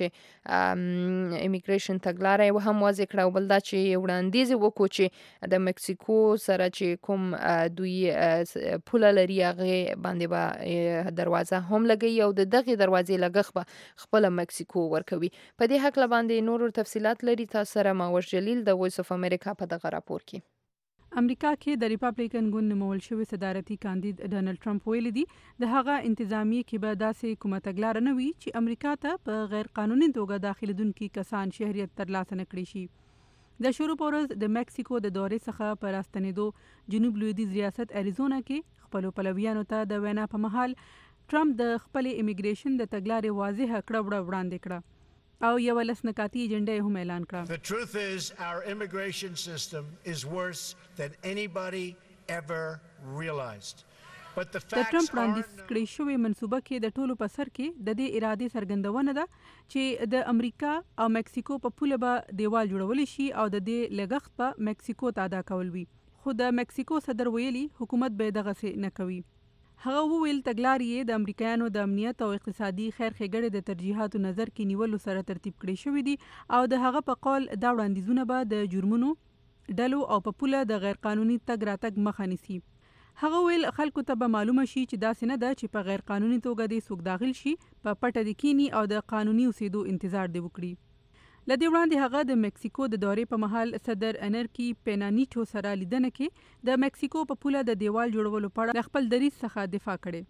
چې امیګریشن تګلاره یې هم واضح کړه. او بل دا چې وړاندیز وکړو چې د مکسیکو سره چې کوم دوی پوله لري هغه باندې به دروازه هم لګي او د دغه دروازې لګښ به خپل مکسیکو ورکوي. په دې حق باندې نور تفصيلات لري تاسو سره ماوش جلیل د وایس اف امریکا په دغه راپور کې. امریکا کې د ریپبلیکن ګوند نومول شوی صدارتي کاندید ډونالد ټرمپ ویلي دی د هغه انتظامی کې به داسې کومه تګلاره نه وي چې امریکا ته په غیر قانوني توګه داخليدونکي کسان شهريت ترلاسه نکړي شي. د شروع پورز د مکسیکو د دورې څخه پر راستنېدو جنوب لویدیځ ریاست اریزونا کې خپل پلویانو ته د وینا په مهال ټرمپ د خپل امیګریشن د تګلارې واضحه کړه وړاندې کړه او یو لس نکاتی ایجنډا هم اعلان کړه. The truth is our immigration system is worse than anybody ever realized. د ټرمپ وړاندیز کړی شوی منصوبه کې د ټولو په سر کې د دې ارادې څرګندونه ده چې د امریکا او مکسیکو په پوله به دیوال جوړول شي او د دې لګښت په مکسیکو ته ادا کول وي. خو د مکسیکو صدر ویلي حکومت به دغه څه نه کوي. هغه وویل تګلارې د امریکایانو د امنیت او اقتصادي خیر ښېګړې د ترجیحاتو نظر کې نیولو سره ترتیب کړي شوي دي او د هغه په قول دا وړاندیزونه به د جرمونو ډلو او په پوله د غیر قانوني تګ راتګ مخه نیسي. هغه ویل خلکو ته به معلومه شي چې داسې نه ده چې په غیر قانوني توګه دې څوک داخل شي، په پټه دې کینی او د قانوني اوسېدو انتظار دې وکړي. له دې وړاندې هغه د مکسیکو د دورې په مهال صدر انرکی پینانیټو سره لیدنه کې د مکسیکو په پوله د دیوال جوړولو په اړه خپل دریځ څخه دفاع کړې.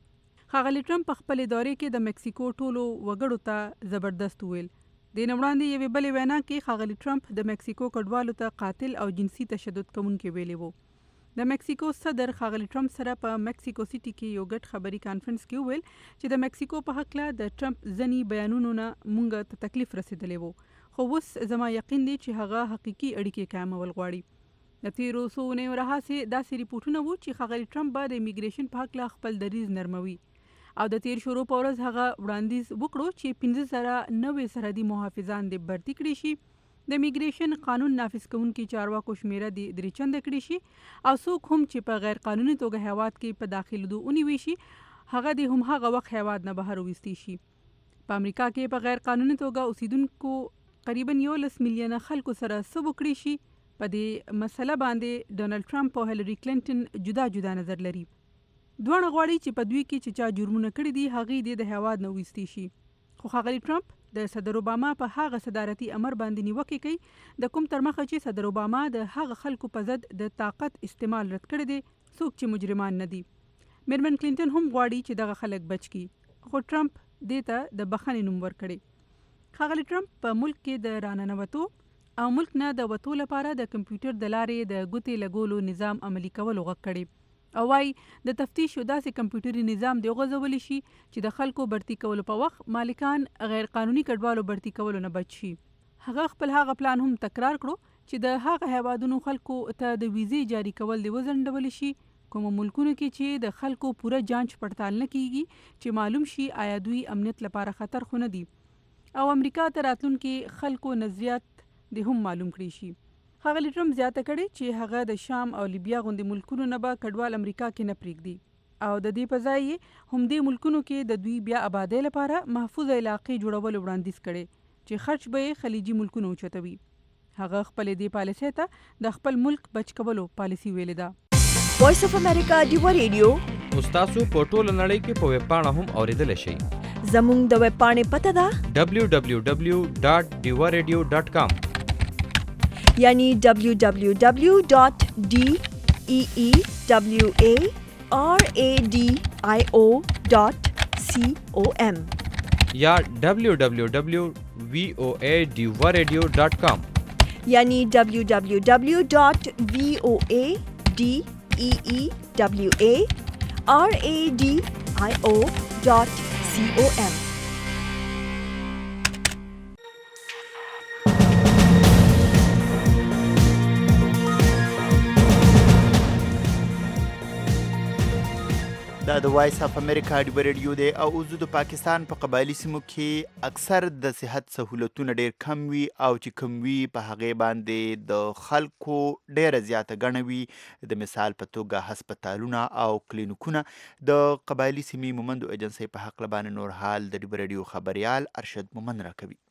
ښاغلي ټرمپ په خپلې دورې کې د مکسیکو ټولو وګړو ته زبردست وویل. د نه وړاندې یوې بلې وینا کې ښاغلي ټرمپ د مکسیکو کډوالو ته قاتل او جنسي تشدد کوونکي ویلي وو. د مکسیکو صدر ښاغلي ټرمپ سره په مکسیکو سیټي کې یو ګډ خبري کانفرنس کې وویل چې د مکسیکو په هکله د ټرمپ ځینې بیانونو نه مونږ ته تکلیف رسېدلی وو، خو اوس زما یقین دی چې هغه حقیقي اړیکې قایمول غواړي. د تیرو څو اونیو راهیسې داسې ریپورټونه وو چې ښاغلي ټرمپ به د امیګریشن په هکله خپل دریځ نرموي او د تیر شروع په ورځ هغه وړاندیز وکړو چې پنځه زره نوې سرحدي محافظان دې بھرتي کړي شي، د امیګریشن قانون نافذ کوونکي چارواکو شمیره دې درې چنده کړي شي او څوک هم چې په غیر قانوني توګه هیواد کې په داخلېدو ونیوي شي هغه دې هم هغه وخت هیواد نه بهر وویستی شي. په امریکا کې په غیر قانوني توګه اوسیدونکو قریبا یولس میلیونه خلکو سره څه وکړي شي. په دې مسله باندې ډونالډ ټرمپ او هیلري کلینټن جدا جدا نظر لري. دواړه غواړي چې په دوی کې چې چا جرمونه کړي دي هغې دې د هیواد نه وویستی شي. خو ښاغلي ټرمپ د صدر اوباما په هغه صدارتي امر باندې نیوکې کوي د کوم تر مخه چې صدر اوباما د هغه خلکو په ضد د طاقت استعمال رد کړی دی څوک چې مجرمان نه دي. میرمن کلینټن هم غواړي چې دغه خلک بچ کړي، خو ټرمپ دې ته د بخښنې نوم ورکړی. ښاغلي ټرمپ په ملک کې د راننوتو او ملک نه د وتو لپاره د کمپیوټر د لارې د ګوتې لګولو نظام عملي کولو غږ کړی او وايي د تفتیش او داسې کمپیوټري نظام دی غوځولی شي چې د خلکو برتی کولو په وخت مالکان غیر قانوني کډوالو برتی کولو نه بچ شي. هغه خپل هغه پلان هم تکرار کړو چې د هغه هیوادونو خلکو ته د ویزې جاری کول دی وځنډول شي کوم ملکونو کې چې د خلکو پوره جانچ پړتال نه کیږي چې معلوم شي آیا دوی امنیت لپاره خطر خو نه دي او امریکا ته راتلونکي خلکو نظریات د هم معلوم کړي شي. ښاغلي ټرمپ زیاته کړې چې هغه د شام او لیبیا غوندې ملکونو نه به کډوال امریکا کې نه پرېږدي او د دې په ځای یې همدې ملکونو کې د دوی بیا آبادۍ لپاره محفوظ علاقې جوړولو وړاندیز کړی چې خرچ به یې خلیجي ملکونو اوچتوي. هغه خپلې دې پالیسۍ ته د خپل ملک بچ کولو پالیسي ویلې ده. وایس اف امریکا ډیو ریډیو تاسو په ټوله نړۍ کې په ویب پاڼه هم اوریدلی شئ. زموږ د ویب پاڼې پته ده دبلیو دبلیو دبلیو ډاټ ډیوا ریډیو ډاټ کام یعنی دبلیو دبلیو دبلیو ډاټ ډي ای ای دبلیو ای آر ای ډي آی او ډاټ سی او ام یا دبلیو دبلیو دبلیو وی او ای ډیوا ریډیو ډاټ کام یعنی دبلیو دبلیو دبلیو ډاټ وی او ای ډي ای ای دبلیو ای آر ای ډي آی او ډاټ سی او ام. دا د وایس اف امریکا ډیو ریډیو دی او اوس د پاکستان په قبایلي سیمو کې اکثر د صحت سهولتونه ډیر کم وي او چې کم وي په هغې باندې د خلکو ډیره زیاته ګڼه وي. د مثال په توګه هسپتالونه او کلینیکونه. د قبایلي سیمې مومندو ایجنسۍ په هکله باندې نور حال د ډیو ریډیو خبریال ارشد مومند راکوي.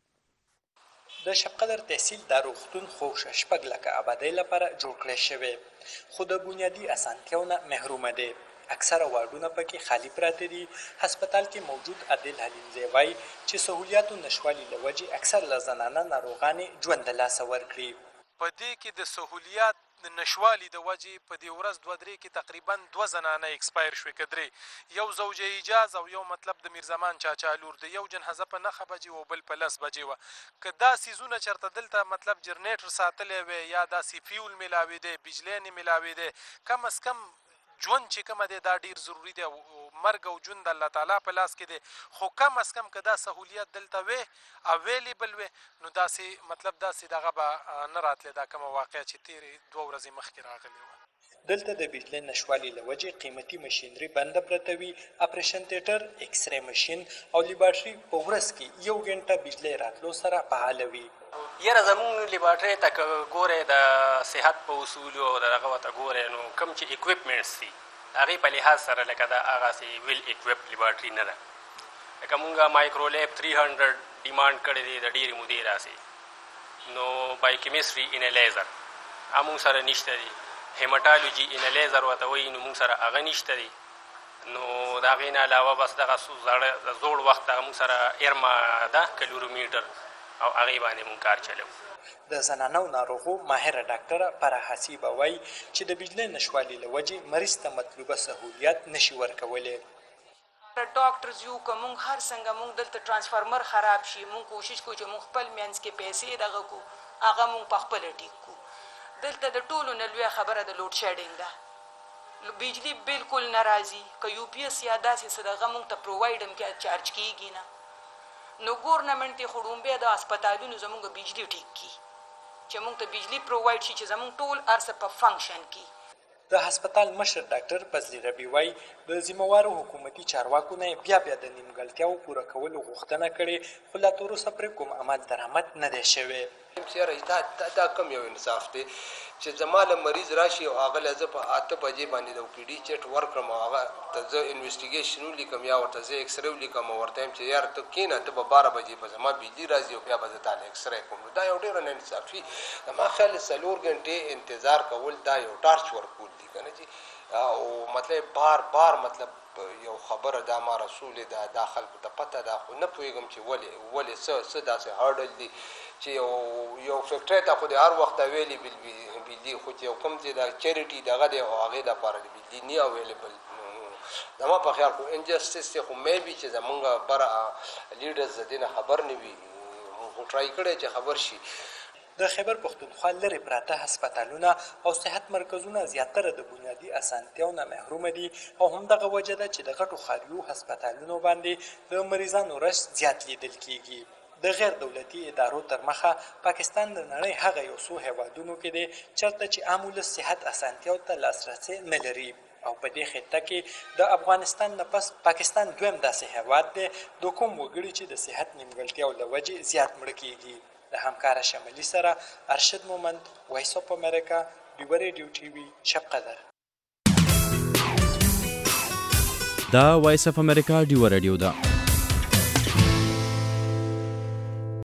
د شب قدر تحصیل د روغتون خو شپږ لکه آبادۍ لپاره جوړ کړی شوی خو د بنیادي اسانتیاو نه محرومه دی. اکثره واردونه پکې خالی پراته دي. هسپتال کې موجود عادل حلیمزی وایي چې سهولیاتو نشوالي له وجې اکثر له زنانه ناروغانې ژوند د لاسه ورکړي. په دې کې د سهولیات نشوالي د وجې په دې ورځ دوه درې کې تقریبا دوه زنانه اکسپایر شوې که درې، یو زوجه ایجاز او یو مطلب د میرزمان چاچا لور د یو جنازه په نهه بجې و بل په لس بجې وه. که دا څیزونه چېرته دلته مطلب جنریټر ساتلی وی یا داسې فیول میلاوي دی بجلی نه میلاوي دی کم از کم ژوند چې کومه دی دا ډیر ضروري دی او مرګ او ژوند د الله تعالی په لاس کې دی خو کم از کم که دا سهولیت دلته وی اویلیبل وی نو داسې مطلب داسې دغه به نه راتلی دا کومه واقعه چې تېرې دوه ورځې مخکې راغلې وه. دلته د بجلی نشوالي له وجې قیمتي مشینري بنده پرته وي. اپریشن تیټر، ایکسرې مشین او لیبارټري په ورځ کې یو غنټه بجلی راتلو سره فعاله وي. یاره زمونږ لیبارټرۍ ته که ګورئ د صحت په اصولو او د دغه ورته ګورئ نو کوم چې اکوپمنټس دي د هغې په لحاظ سره لکه دا هغسې ویل اکوپ لیبارټري نه ده. لکه مونږ مایکرولیب تھری هنډرډ ډیمانډ کړی دی د ډېرې مودې راسې نو بایوکیمسټري انالیزر هغه مونږ سره نشته دی. هیماټالوجي انالیزر ورته وایي نو مونږ سره هغه نشته دی. نو د هغې نه علاوه بس دغه زړه د زوړ وخت هغه مونږ سره ایرما ده کلورومیټر او هغې باندې مونږ کار چلو. د زنانو ناروغو ماهره ډاکټره فرح حسیبه وایي چې د بجلی نشوالي له وجې مریض ته مطلوبه سهولیات نشي ورکولی. ډاکټرز یو که مونږ هر څنګه مونږ دلته ترانسفارمر خراب شي مونږ کوشش کوو چې مونږ خپل منځ کې پیسې دغه کو هغه مونږ په خپله ټیک کو دلته د ټولو نه لویه خبره د لوډ شیډینګ ده بجلی بالکل نه راځي که یو پی ایس یا داسې څه دغه مونږ ته پرووایډ هم چارج کیږي نه نو ګورنمنټ یې خو ډومبی د هسپتالونو زمونږ بجلی ټیک کي چې مونږ ته بجلی پرووایډ شي چې زمونږ ټول هر څه په فنکشن کي د هسپتال مشر ډاکټر فضلي ربیع وایي د ذمهوارو حکومتي چارواکو نه بیا بیا د نیمګړتیاو پوره کولو غوښتنه کړې خو لا تر اوسه پرې کوم عمل درآمد نه دی شوی دا دا کم یو انصاف دی چې زما له مریض راشي او هغه له زه په اته بجې باندې د او پی ډي چیټ ورکړم او هغه ته زه انویسټیګیشن ولیکم یا ورته زه ایکس رې ولیکم او ورته وایم چې یار ته کښېنه ته به باره بجې په زما بجلي راځي او بیا به زه تاله ایکس رې کوم دا یو ډېره ناانصافي زما خیال څلور ګنټې انتظار کول دا یو ټارچ ورکول دي که نه چې او مطلب بار بار مطلب یو خبره دا ما رسول دا دا خلکو ته پته ده خو نه پوهېږم چې ولې ولې څه څه داسې هارډل دي چې یو یو فیکټرۍ ته خو د هر وخت اویلیبل بجلي خو چې یو کوم چې دا چیریټي دغه دی او هغې لپاره د بجلي نه اویلیبل زما په خیال خو انجسټس دی خو میبي چې زمونږ بره لیډرز د دې نه خبر نه وي خو ټرای کړی چې خبر شي د خیبر پښتونخوا لرې پراته هسپتالونه او صحت مرکزونه زیاتره د بنیادي اسانتیاو نه محرومه دي او همدغه وجه ده چې د غټو ښاریو هسپتالونو باندې د مریضانو رش زیات لیدل کیږي د غیر دولتي ادارو تر مخه پاکستان د نړۍ هغه یو څو هیوادونو کې دی چېرته چې عام ولس صحت اسانتیاو ته لاسرسی نه لري او په دې خطه کې د افغانستان نه پس پاکستان دویم داسې هیواد دی د کوم وګړي چې د صحت نیمګړتیاو له وجې زیات مړه کیږي د همکاره شمالي سره ارشد مومند وایس اف امریکا ډیو ریډیو ټي وي شب قدر دا وایس اف امریکا ډیو ریډیو ده